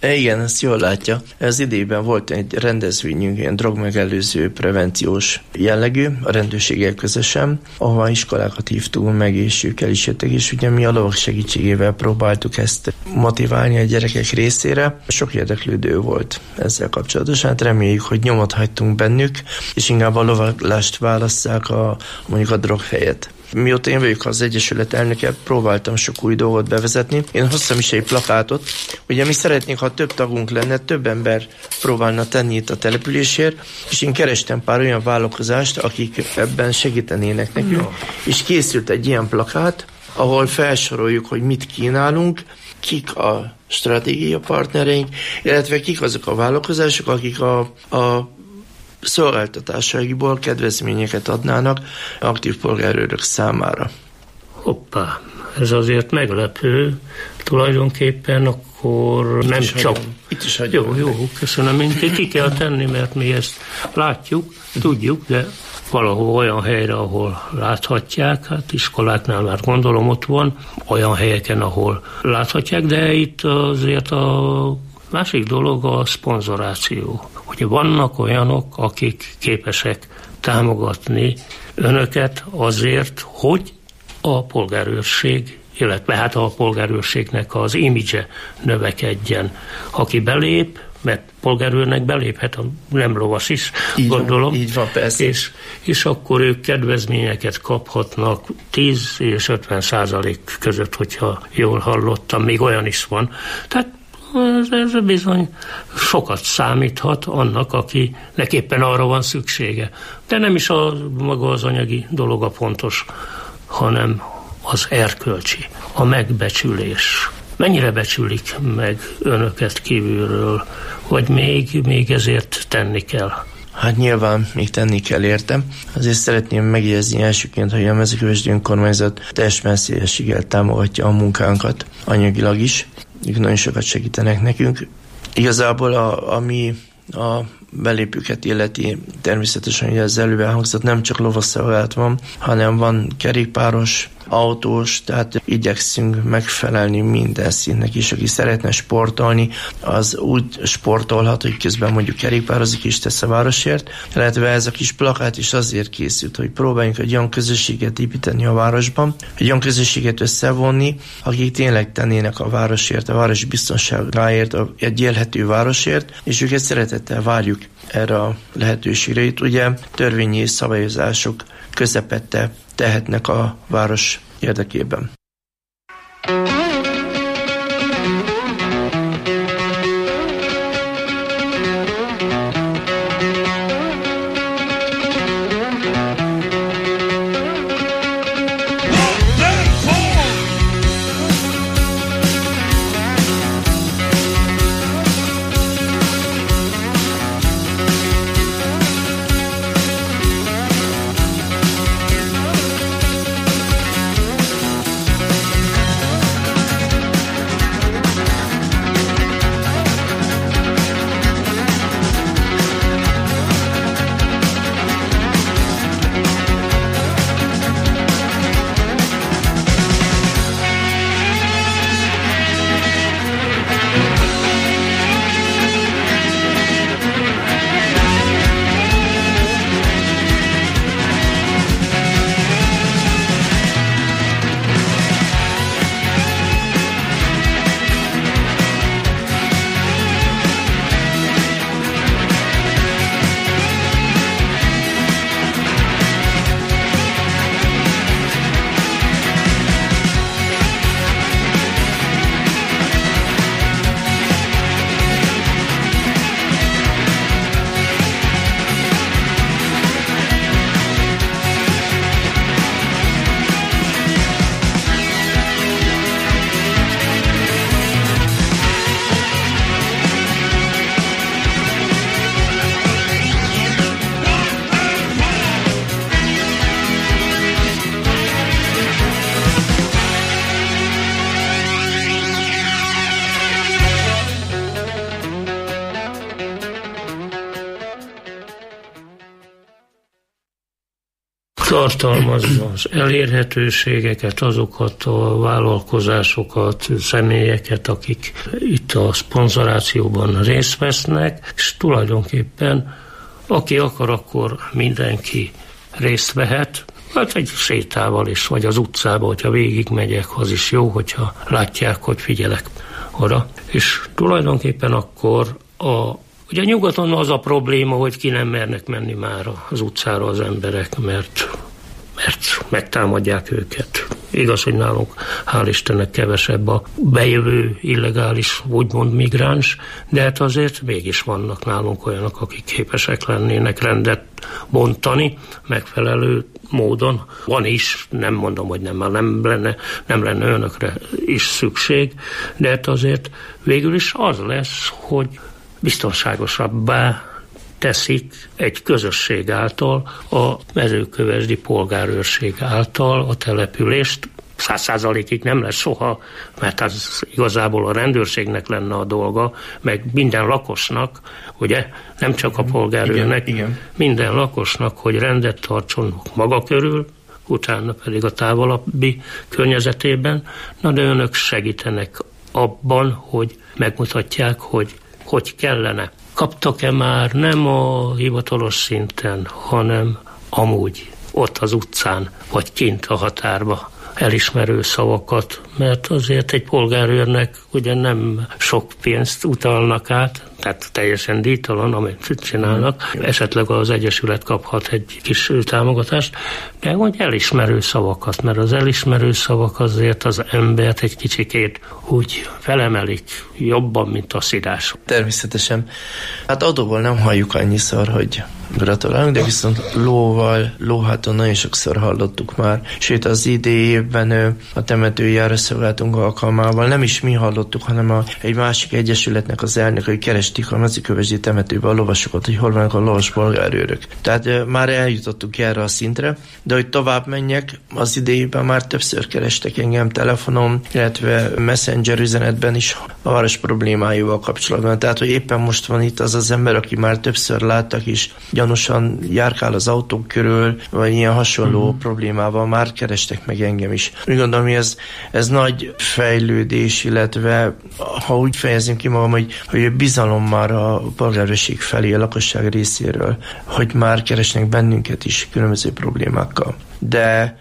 Speaker 7: Igen, ezt jól látja. Ez idében volt egy rendezvényünk, ilyen drogmegelőző, prevenciós jellegű, a rendőrséggel közösen, ahol iskolákat hívtunk meg, és ők el is jöttek, és ugye mi a lovak segítségével próbáltuk ezt motiválni a gyerekek részére. Sok érdeklődő volt ezzel kapcsolatosan, hát reméljük, hogy nyomot hagytunk bennük, és inkább a lovaglást válasszák a, mondjuk a drog helyett. Mióta én vagyok az Egyesület elnöke, próbáltam sok új dolgot bevezetni. Én hoztam is egy plakátot. Ugye mi szeretnénk, ha több tagunk lenne, több ember próbálna tenni itt a településért, és én kerestem pár olyan vállalkozást, akik ebben segítenének nekünk. Ja. És készült egy ilyen plakát, ahol felsoroljuk, hogy mit kínálunk, kik a stratégiai partnereink, illetve kik azok a vállalkozások, akik a, a szolgáltatásaiból kedvezményeket adnának aktív polgárőrök számára.
Speaker 6: Hoppá, ez azért meglepő. Tulajdonképpen akkor itt nem csak...
Speaker 7: Hagyom. Itt is hagyom.
Speaker 6: Jó, jó, köszönöm. Mint ki kell tenni, mert mi ezt látjuk, tudjuk, de valahol olyan helyre, ahol láthatják, hát iskoláknál már gondolom ott van, olyan helyeken, ahol láthatják, de itt azért a másik dolog a szponzoráció. Ugye vannak olyanok, akik képesek támogatni önöket azért, hogy a polgárőrség, illetve hát a polgárőrségnek az imidzse növekedjen. Aki belép, mert polgárőrnek beléphet, nem lovas is, így gondolom.
Speaker 7: Van, így van, persze.
Speaker 6: És, és akkor ők kedvezményeket kaphatnak tíz és ötven százalék között, hogyha jól hallottam, még olyan is van. Tehát ez, ez bizony sokat számíthat annak, akinek éppen arra van szüksége. De nem is a, maga az anyagi dolog a fontos, hanem az erkölcsi, a megbecsülés. Mennyire becsülik meg önöket kívülről, vagy még, még ezért tenni kell?
Speaker 7: Hát nyilván még tenni kell értem. Azért szeretném megjegyezni elsőként, hogy a Mezőkövesdi Önkormányzat teljes messzélességgel támogatja a munkánkat, anyagilag is. Ők nagyon sokat segítenek nekünk. Igazából a, ami a belépőket illeti, természetesen ugye az előbb elhangzott, nem csak lovasszolgálat van, hanem van kerékpáros, autós, tehát igyekszünk megfelelni minden színnek is, aki szeretne sportolni, az úgy sportolhat, hogy közben mondjuk kerékpározik és tesz a városért, illetve ez a kis plakát is azért készült, hogy próbáljunk egy olyan közösséget építeni a városban, egy olyan közösséget összevonni, akik tényleg tennének a városért, a város biztonságáért, egy élhető városért, és őket szeretettel várjuk erre a lehetőségre. Itt ugye törvényi és szabályozások közepette tehetnek a város érdekében.
Speaker 6: tartalmazza az elérhetőségeket, azokat a vállalkozásokat, személyeket, akik itt a szponzorációban részt vesznek, és tulajdonképpen aki akar, akkor mindenki részt vehet. Hát egy sétával is, vagy az utcába, hogyha végigmegyek, az is jó, hogyha látják, hogy figyelek oda. És tulajdonképpen akkor a ugye nyugaton az a probléma, hogy ki nem mernek menni már az utcára az emberek, mert, mert megtámadják őket. Igaz, hogy nálunk hál' Istennek kevesebb a bejövő illegális, úgymond migráns, de hát azért mégis vannak nálunk olyanok, akik képesek lennének rendet bontani megfelelő módon. Van is, nem mondom, hogy nem, nem lenne, nem lenne önökre is szükség, de hát azért végül is az lesz, hogy biztonságosabbá teszik egy közösség által, a mezőkövesdi polgárőrség által a települést. Száz százalékig nem lesz soha, mert az igazából a rendőrségnek lenne a dolga, meg minden lakosnak, ugye, nem csak a polgárőrnek, igen, igen. Minden lakosnak, hogy rendet tartson maga körül, utána pedig a távolabbi környezetében. Na de önök segítenek abban, hogy megmutatják, hogy hogy kellene. Kaptak-e már nem a hivatalos szinten, hanem amúgy ott az utcán, vagy kint a határba elismerő szavakat, mert azért egy polgárőrnek ugye nem sok pénzt utalnak át, tehát teljesen díjtalan, amit csinálnak. Esetleg az Egyesület kaphat egy kis támogatást, de hogy elismerő szavakat, mert az elismerő szavak azért az embert egy kicsikét úgy felemelik jobban, mint a szidás.
Speaker 7: Természetesen. Hát adóból nem halljuk annyiszor, hogy gratulálunk, de viszont lóval, lóháton nagyon sokszor hallottuk már. Sőt, az idei évben a temetői járőszolgálatunk alkalmával nem is mi hallottuk, hanem a, egy másik egyesületnek az elnökei keresték a mezőkövesdi temetőbe a lovasokat, hogy hol vannak a lovas polgárőrök. Tehát e, már eljutottuk erre a szintre, de hogy tovább menjek, az idejében már többször kerestek engem telefonon, illetve messenger üzenetben is a város problémáival kapcsolatban. Tehát, hogy éppen most van itt az az ember, aki már többször láttak is, gyanúsan járkál az autók körül, vagy ilyen hasonló mm. problémával már kerestek meg engem is. Úgy gondolom, hogy ez, ez nagy fejlődés, illetve ha úgy fejezem ki magam, hogy, hogy bizalom már a polgárőrség felé a lakosság részéről, hogy már keresnek bennünket is különböző problémákkal. De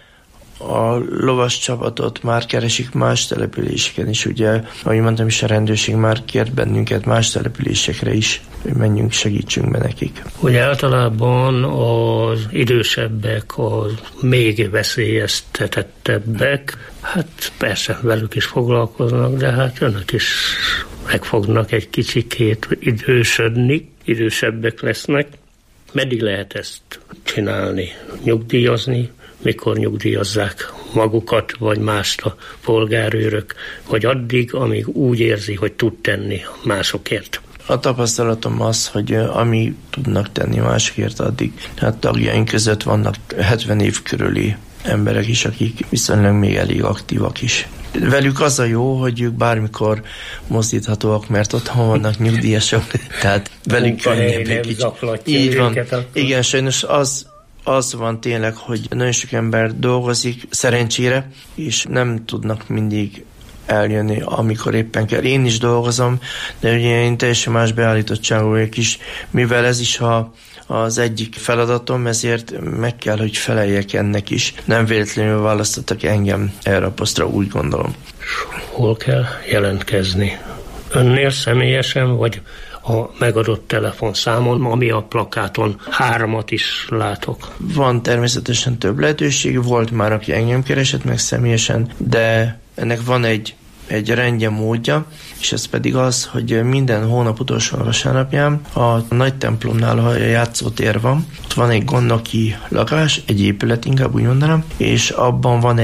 Speaker 7: a lovas csapatot már keresik más településeken is, ugye, ahogy mondtam is, a rendőrség már kért bennünket más településekre is, hogy menjünk, segítsünk be nekik.
Speaker 6: Ugye általában az idősebbek, a még veszélyeztetettebbek, hát persze velük is foglalkoznak, de hát önök is meg fognak egy kicsikét idősödni, idősebbek lesznek. Meddig lehet ezt csinálni? Nyugdíjazni? Mikor nyugdíjazzák magukat, vagy mást a polgárőrök, vagy addig, amíg úgy érzi, hogy tud tenni másokért.
Speaker 7: A tapasztalatom az, hogy ami tudnak tenni másokért addig. Tehát tagjaink között vannak hetven év körüli emberek is, akik viszonylag még elég aktívak is. Velük az a jó, hogy ők bármikor mozdíthatóak, mert otthon vannak nyugdíjasok, tehát velük könnyebb egy kicsit. Így van. Igen, sajnos az Az van tényleg, hogy nagyon sok ember dolgozik, szerencsére, és nem tudnak mindig eljönni, amikor éppen kell. Én is dolgozom, de ugye én teljesen más beállítottságú vagyok is, mivel ez is a, az egyik feladatom, ezért meg kell, hogy feleljek ennek is. Nem véletlenül választottak engem erre a posztra, úgy gondolom.
Speaker 6: Hol kell jelentkezni? Önnél személyesen, vagy a megadott telefonszámon, ami a plakáton hármat is látok?
Speaker 7: Van természetesen több lehetőség, volt már, aki engem keresett meg személyesen, de ennek van egy, egy rendje, módja, és ez pedig az, hogy minden hónap utolsó vasárnapján a nagy templomnál, ahol a játszótér van, ott van egy gondnoki lakás, egy épület, inkább úgy mondanám, és abban van egy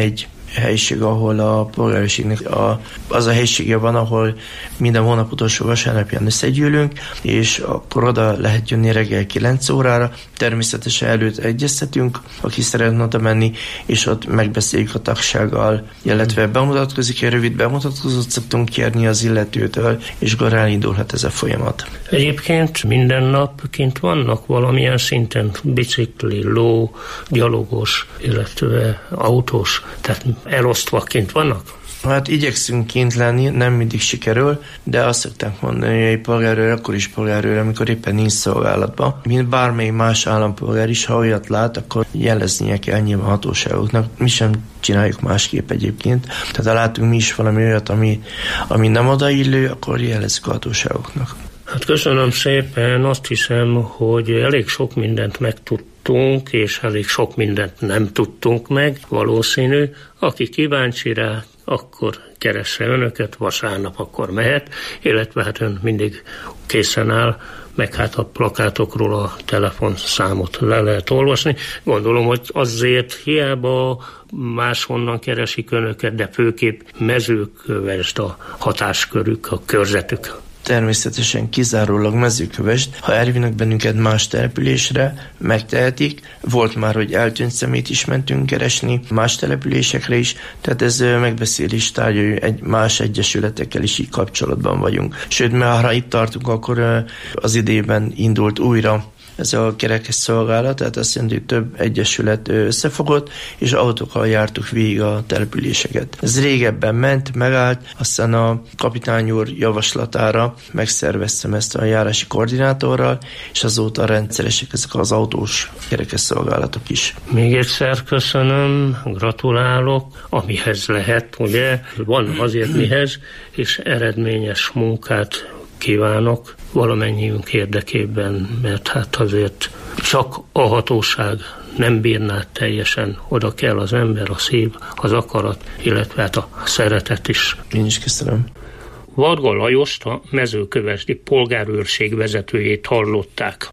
Speaker 7: helység, ahol a polgárőrségnek a, az a helysége van, ahol minden hónap utolsó vasárnapján összegyűlünk, és akkor oda lehet jönni reggel kilenc órára. Természetesen előtt egyeztetünk, aki szeretne oda menni, és ott megbeszéljük a tagsággal, illetve bemutatkozik, egy rövid bemutatkozót szoktunk kérni az illetőtől, és akkor elindulhat ez a folyamat.
Speaker 6: Egyébként minden nap kint vannak valamilyen szinten bicikli, ló, gyalogos, illetve autós, tehát elosztva kint vannak?
Speaker 7: Hát igyekszünk kint lenni, nem mindig sikerül, de azt szokták mondani, hogy egy polgárőr akkor is polgárőr, amikor éppen nincs szolgálatban. Mint bármely más állampolgár is, ha olyat lát, akkor jeleznie kell nyilván hatóságoknak. Mi sem csináljuk másképp egyébként. Tehát ha látunk mi is valami olyat, ami, ami nem odaillő, akkor jelezzük a hatóságoknak.
Speaker 6: Hát köszönöm szépen, azt hiszem, hogy elég sok mindent megtudtunk, és elég sok mindent nem tudtunk meg, valószínű. Aki kíváncsi rá, akkor keresse önöket, vasárnap akkor mehet, illetve hát ön mindig készen áll, meg hát a plakátokról a telefonszámot le lehet olvasni. Gondolom, hogy azért hiába máshonnan keresik önöket, de főképp Mezőkövesd a hatáskörük, a körzetük.
Speaker 7: Természetesen kizárólag Mezőkövesd. Ha elvinnek bennünket más településre, megtehetik. Volt már, hogy eltűnt szemét is mentünk keresni, más településekre is, tehát ez megbeszélés tárgya, hogy egy más egyesületekkel is így kapcsolatban vagyunk. Sőt, mert ha itt tartunk, akkor az idében indult újra ez a kerekes szolgálat, tehát azt jelenti, hogy több egyesület összefogott, és autókkal jártuk végig a településeket. Ez régebben ment, megállt, aztán a kapitány úr javaslatára megszerveztem ezt a járási koordinátorral, és azóta rendszeresek ezek az autós kerekes szolgálatok is.
Speaker 6: Még egyszer köszönöm, gratulálok, amihez lehet, ugye, van azért mihez, és eredményes munkát kívánok valamennyiünk érdekében, mert hát azért csak a hatóság nem bírná teljesen, oda kell az ember, a szív, az akarat, illetve hát a szeretet is.
Speaker 7: Én is köszönöm.
Speaker 6: Varga Lajost, a Mezőkövesdi polgárőrség vezetőjét hallották.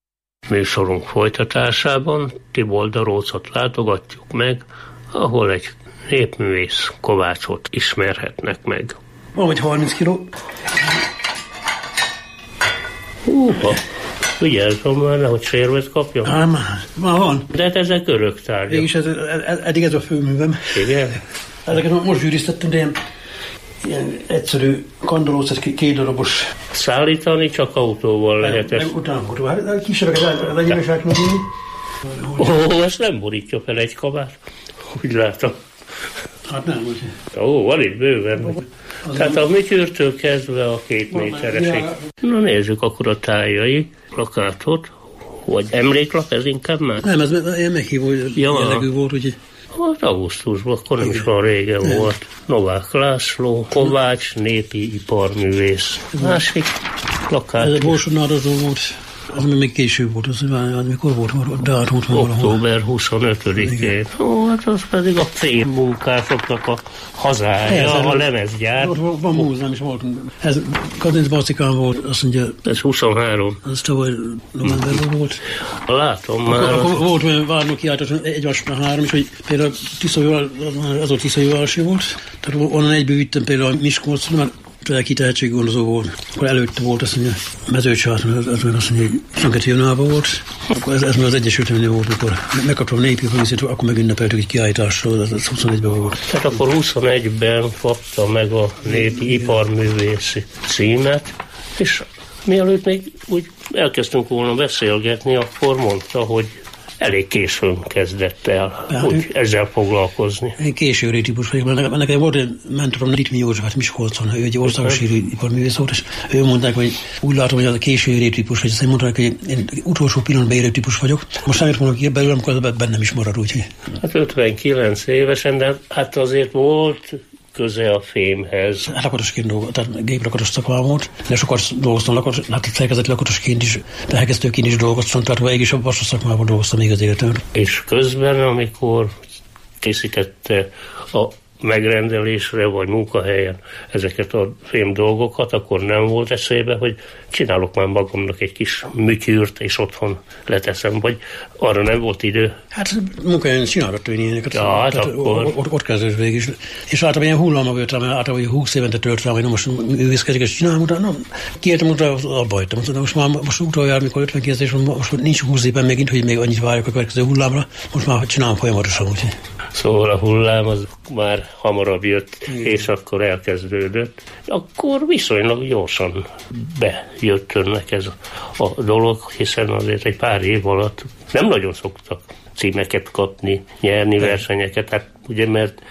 Speaker 6: Műsorunk folytatásában Tibolda Rócot látogatjuk meg, ahol egy népművész kovácsot ismerhetnek meg.
Speaker 9: Valahogy harminc kiló.
Speaker 6: Húha, vigyázzom már, nehogy sérvet kapjam.
Speaker 9: Á, már, már van.
Speaker 6: De hát ezek örök tárgyak.
Speaker 9: Mégis ez, ez, eddig ez a főművem.
Speaker 6: Igen?
Speaker 9: Ezeket most gyűrisztettem, de ilyen, ilyen egyszerű kandolóc, ez két darabos.
Speaker 6: Szállítani csak autóval lehet ezt.
Speaker 9: Utána fordul. Hát kisebbeket az egyébként fel kell vinni.
Speaker 6: Ó, ezt nem borítja fel egy kabát. Úgy látom.
Speaker 9: Hát nem, úgy.
Speaker 6: Ó, van itt bőven. Tehát a műtyűrtől kezdve a két méteresig. Na nézzük akkor a tájai plakátot, vagy emléklap, ez inkább már?
Speaker 9: Nem, ez ilyen meghívó jellegű volt, úgyhogy...
Speaker 6: Hát augusztusban, akkor nem is van régen nem. Volt. Novák László, Kovács, népi iparművész. Másik plakát.
Speaker 9: Ez a borsodnádozó volt. Az még később volt, az, amikor volt, de át volt valahol.
Speaker 6: október huszonötödikén. Ó, hát az pedig a fénymunkásoknak a hazája, ez a lemezgyár.
Speaker 9: Van, van múzeum is voltunk. Ez Katinc Barcikán volt, azt mondja...
Speaker 6: Ez huszonhárom.
Speaker 9: Ez tavaly novemberben volt.
Speaker 6: Látom
Speaker 9: akkor,
Speaker 6: már.
Speaker 9: Akkor volt olyan várnok kiáltás, egy vasban három, és hogy például Tiszajóval, az a Tiszajóvárosi volt. Tehát onnan egyből vittem például a Miskolc, mert aki tehetséggondozó volt. Akkor előtte volt azt mondja, Mezőcsárton, az, az azt mondja, hogy huszonkettő januárban volt. Akkor ez, ez már az Egyesületben volt, akkor megkaptam a népi poliszét, akkor megünnepeltük egy kiállításról, az, az huszonegyben volt.
Speaker 6: Tehát akkor huszonegyben kapta meg a népi iparművészi címet, és mielőtt még úgy elkezdtünk volna beszélgetni, akkor mondta, hogy elég későn kezdett el hát, úgy ezzel foglalkozni.
Speaker 9: Én későri típus vagyok, mert nekem volt egy mentorom, Ritmi József Miskolcon, ő egy országos iparművész volt, és ő mondták, hogy úgy látom, hogy az a késői típus, hogy azt mondták, hogy én utolsó pillanatban érő típus vagyok. Most nem mondok ki belőle, amikor az bennem is marad, úgyhogy.
Speaker 6: Hát ötvenkilenc évesen, de hát azért volt köze a fémhez.
Speaker 9: Lakatosként dolgoztam, tehát géplakatos szakmám volt, de sokat dolgoztam lakatos, hát szerkezeti lakatosként is, tehergesztőként is dolgoztam, tehát végig is a vasas szakmában dolgoztam még az életemben.
Speaker 6: És közben, amikor készítette a megrendelésre, vagy munkahelyen ezeket a fém dolgokat, akkor nem volt eszébe, hogy csinálok már magamnak egy kis műtyűrt, és otthon leteszem, vagy arra nem volt idő.
Speaker 9: Hát munkahelyen csinálgattam én ilyeneket.
Speaker 6: Ja, hát akkor...
Speaker 9: Ott, ott kezdődött végig is. És általában ilyen hullámok jöttem, mert általában húsz évente tört rá, hogy na most művészkedik, és csinálom, utána kiértem, utána abba hagytam. Most már most utoljára, amikor ötven készítés, most nincs húsz évben megint, hogy még annyit várjuk a következő hullámra, most már csinálom folyamatosan, úgyhogy.
Speaker 6: Szóval a hullám az már hamarabb jött, igen. És akkor elkezdődött. Akkor viszonylag gyorsan bejött önnek ez a dolog, hiszen azért egy pár év alatt nem nagyon szoktak címeket kapni, nyerni de. versenyeket, hát ugye, mert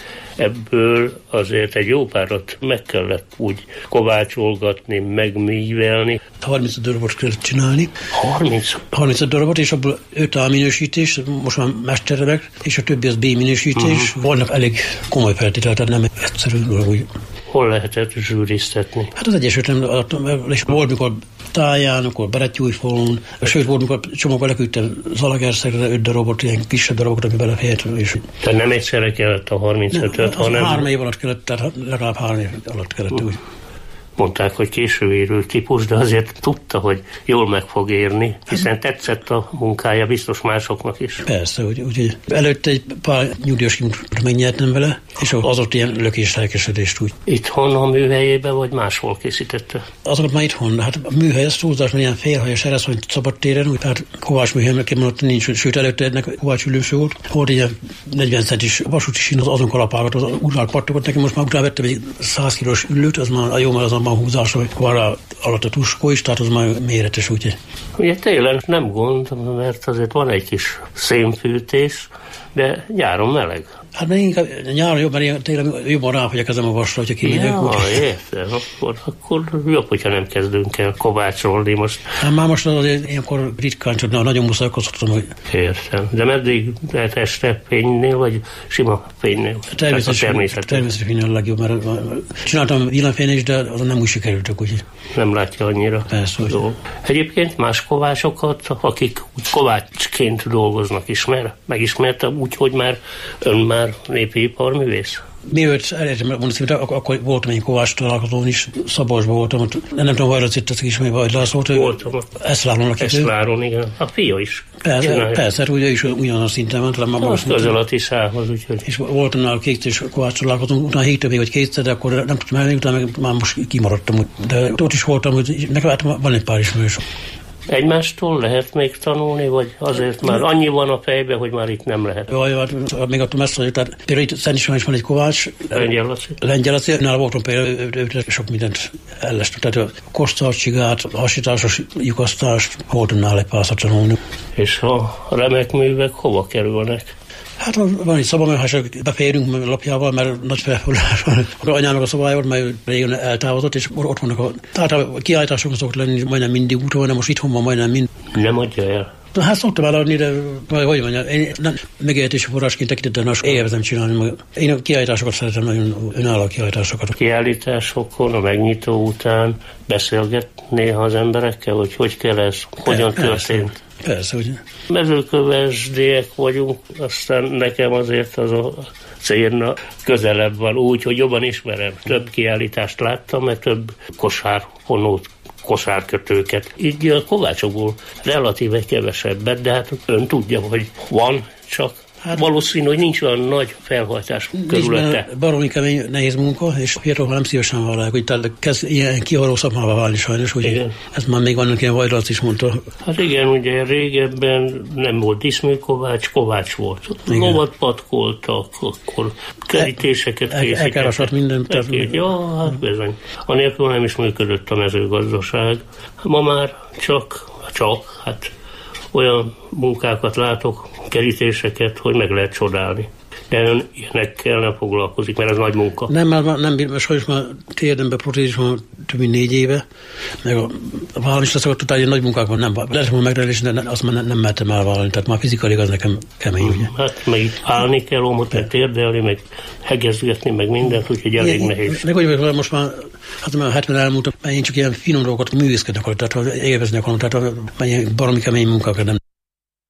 Speaker 6: ebből azért egy jó párat meg kellett úgy kovácsolgatni, megművelni.
Speaker 9: harminc darabot kellett csinálni.
Speaker 6: harminc?
Speaker 9: harminc darabot, és abból öt A minősítés, most már mesterek, és a többi az B minősítés. Uh-huh. Vannak elég komoly feltétel, tehát nem egyszerű dolog úgy.
Speaker 6: Hol lehetett zsűriztetni?
Speaker 9: Hát az Egyesületem, és volt, mikor Táján, akkor Berettyújfalun, sőt volt, mikor csomagban leküldtem Zalaegerszegre öt darabot, ilyen kisebb darabot, ami belefért. És...
Speaker 6: Tehát nem egyszerre kellett a harmincötöt, hanem...
Speaker 9: Három év alatt kellett, tehát legalább három év alatt kellett úgy.
Speaker 6: Mondták, hogy késő érő típus, de azért tudta, hogy jól meg fog érni, hiszen tetszett a munkája biztos másoknak is.
Speaker 9: Persze, úgy, úgyhogy előtte egy pár nyugdíjas kimutatót megnyertem vele, és az ott ilyen lökés lelkesedést úgy.
Speaker 6: Itthon a műhelyében, vagy máshol készítette?
Speaker 9: Azokat már itthon, hát a műhely az túlzás, mert ilyen félhajas ereszony szabadtéren, úgy, tehát Kovács műhelynek mondott, nincs, sőt előtte ennek Kovács ülőső volt. Volt ilyen negyven centis vasúti sín, az azon kalapálgat, az urálpartokat, nekem most már utána vettem egy száz kilós ülőt, az már a jó, mert az a húzás, hogy van alatt a tuskó is, tehát az már méretes, úgyhogy.
Speaker 6: Ugye télen nem gond, mert azért van egy kis szénfűtés, de nyáron meleg.
Speaker 9: Hát még inkább nyáron jobb, mert télen jobban ráfogyok ezem a vasra, hogyha kimegyek.
Speaker 6: Ja, értem, akkor, akkor jobb, hogyha nem kezdünk el kovácsolni most.
Speaker 9: Hát már most azért ilyenkor ritkán, csak nagyon muszáj, akkor szoktam, hogy...
Speaker 6: Értem, de meddig lehet este fénynél, vagy sima fénynél?
Speaker 9: Természetesen fénynél a legjobb, mert csináltam villámfénynél is, de azon nem úgy sikerültek, úgyhogy.
Speaker 6: Nem látja annyira.
Speaker 9: Persze, hogy...
Speaker 6: Egyébként más kovácsokat, akik kovácsként dolgoznak, ismer? Megismertem úgy, hogy már ön már népi iparművész?
Speaker 9: Mielőtt elértem mondani, hogy akkor voltam egy Kovács találkozón is, Szabolcsban voltam, nem, nem tudom, hajra cittetek is, mert Vajd László volt.
Speaker 6: Voltam.
Speaker 9: Eszláron lakik.
Speaker 6: Eszláron, igen. A fia is.
Speaker 9: Persze, persze, ugye is ugyanaz a szinten ment.
Speaker 6: Most közel a Tiszához, úgyhogy.
Speaker 9: És voltam nál kétszer és Kovács találkozón, utána héttől még, hogy kétszer, de akkor nem tudtam elmenni, utána meg már most kimaradtam. De ott is voltam, hogy nekem van egy pár ismerős.
Speaker 6: Egymástól lehet még tanulni, vagy azért már annyi van a fejbe, hogy már itt nem lehet?
Speaker 9: Jaj, hát még attól messze, hogy tehát például itt Szent István is van egy Kovács.
Speaker 6: Lengyel Laci. Lengyel Laci.
Speaker 9: Nála voltam például, ő sok mindent ellestett. Tehát a kosztarcsigát, a hasításos lyukasztást, voltam nála egy párszor tanulni.
Speaker 6: És a remek művek hova kerülnek?
Speaker 9: Hát van egy szoba, mert ha beférünk lapjával, mert nagy felfordulás van. Akkor anyának a szobája, mert régen eltávozott, és ott vannak a... Tehát a kiállítások szokott lenni majdnem mindig úton, de most itthon van majdnem mind.
Speaker 6: Nem adja el?
Speaker 9: Hát szoktam eladni, de hogy mondjam, én nem megélhetési forrásként tekintetben most élvezem csinálni. Én a kiállításokat szeretem, nagyon önálló kiállításokat. A
Speaker 6: kiállításokon, a megnyitó után beszélget néha az emberekkel, hogy hogy kell ez, hogyan történt?
Speaker 9: Persze, hogy...
Speaker 6: Mezőkövesdiek vagyunk, aztán nekem azért az a Cérna közelebb van úgy, hogy jobban ismerem. Több kiállítást láttam, mert több kosárfonót, kosárkötőket. Így a kovácsokból relatíve kevesebbet, de hát ön tudja, hogy van, csak hát, valószínű, hogy nincs olyan nagy felhajtás körülötte.
Speaker 9: Baromi kemény, nehéz munka, és fiatalok nem szívesen vállalják, hogy tehát kezd ilyen kiharó szakmává válni sajnos, hogy ez már még vannak ilyen Vajd Laci is mondta.
Speaker 6: Hát igen, ugye régebben nem volt diszműkovács, kovács volt. Lovat patkoltak, akkor kerítéseket
Speaker 9: e, készítettek. Elkárasat mindent.
Speaker 6: Tehát... Ja, hát bizony. Anélkül nem is működött a mezőgazdaság. Ma már csak, csak, hát olyan munkákat látok, kerítéseket, hogy meg lehet csodálni. De ön ilyenekkel nem foglalkozik, mert ez nagy munka.
Speaker 9: Nem, már nem bírom, sajnos már térdembe protézis van több mint négy éve, meg a, a vállalni is leszokott, tehát ilyen nagy munkákban nem. Lehet volna megrendelés, de azt már nem, nem mertem elvállalni, tehát már fizikailag az nekem kemény. Ugye?
Speaker 6: Hát meg itt állni kell, omot meg térdelni, meg hegezgetni, meg mindent, úgyhogy elég nehéz.
Speaker 9: Meg úgy, most már, hát már hetven elmúltam, mert én csak ilyen finom dolgokat művészkedni akarok, tehát élvezni akarom, tehát ilyen baromi kemény munkákat nem.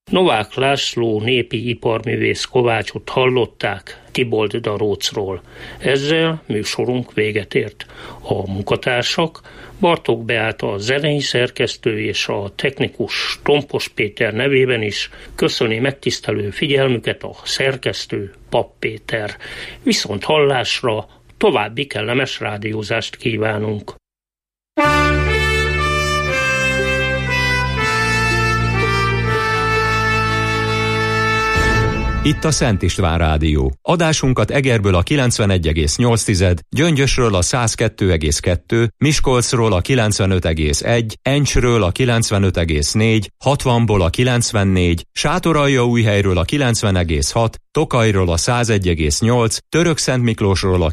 Speaker 6: Novák László népi iparművész kovácsot hallották Tibold Darócról. Ezzel műsorunk véget ért. A munkatársak Bartók Beáta a zenei szerkesztő és a technikus Tompos Péter nevében is köszöni megtisztelő figyelmüket a szerkesztő Papp Péter. Viszont hallásra további kellemes rádiózást kívánunk.
Speaker 2: Itt a Szent István Rádió. Adásunkat Egerből a kilencvenegy egész nyolc, Gyöngyösről a száz kettő egész kettő, Miskolcról a kilencvenöt egész egy, Encsről a kilencvenöt egész négy, hatvanból a kilencvennégy, Sátoraljaújhelyről a kilencven egész hat, Tokajról a száz egy egész nyolc, Törökszentmiklósról a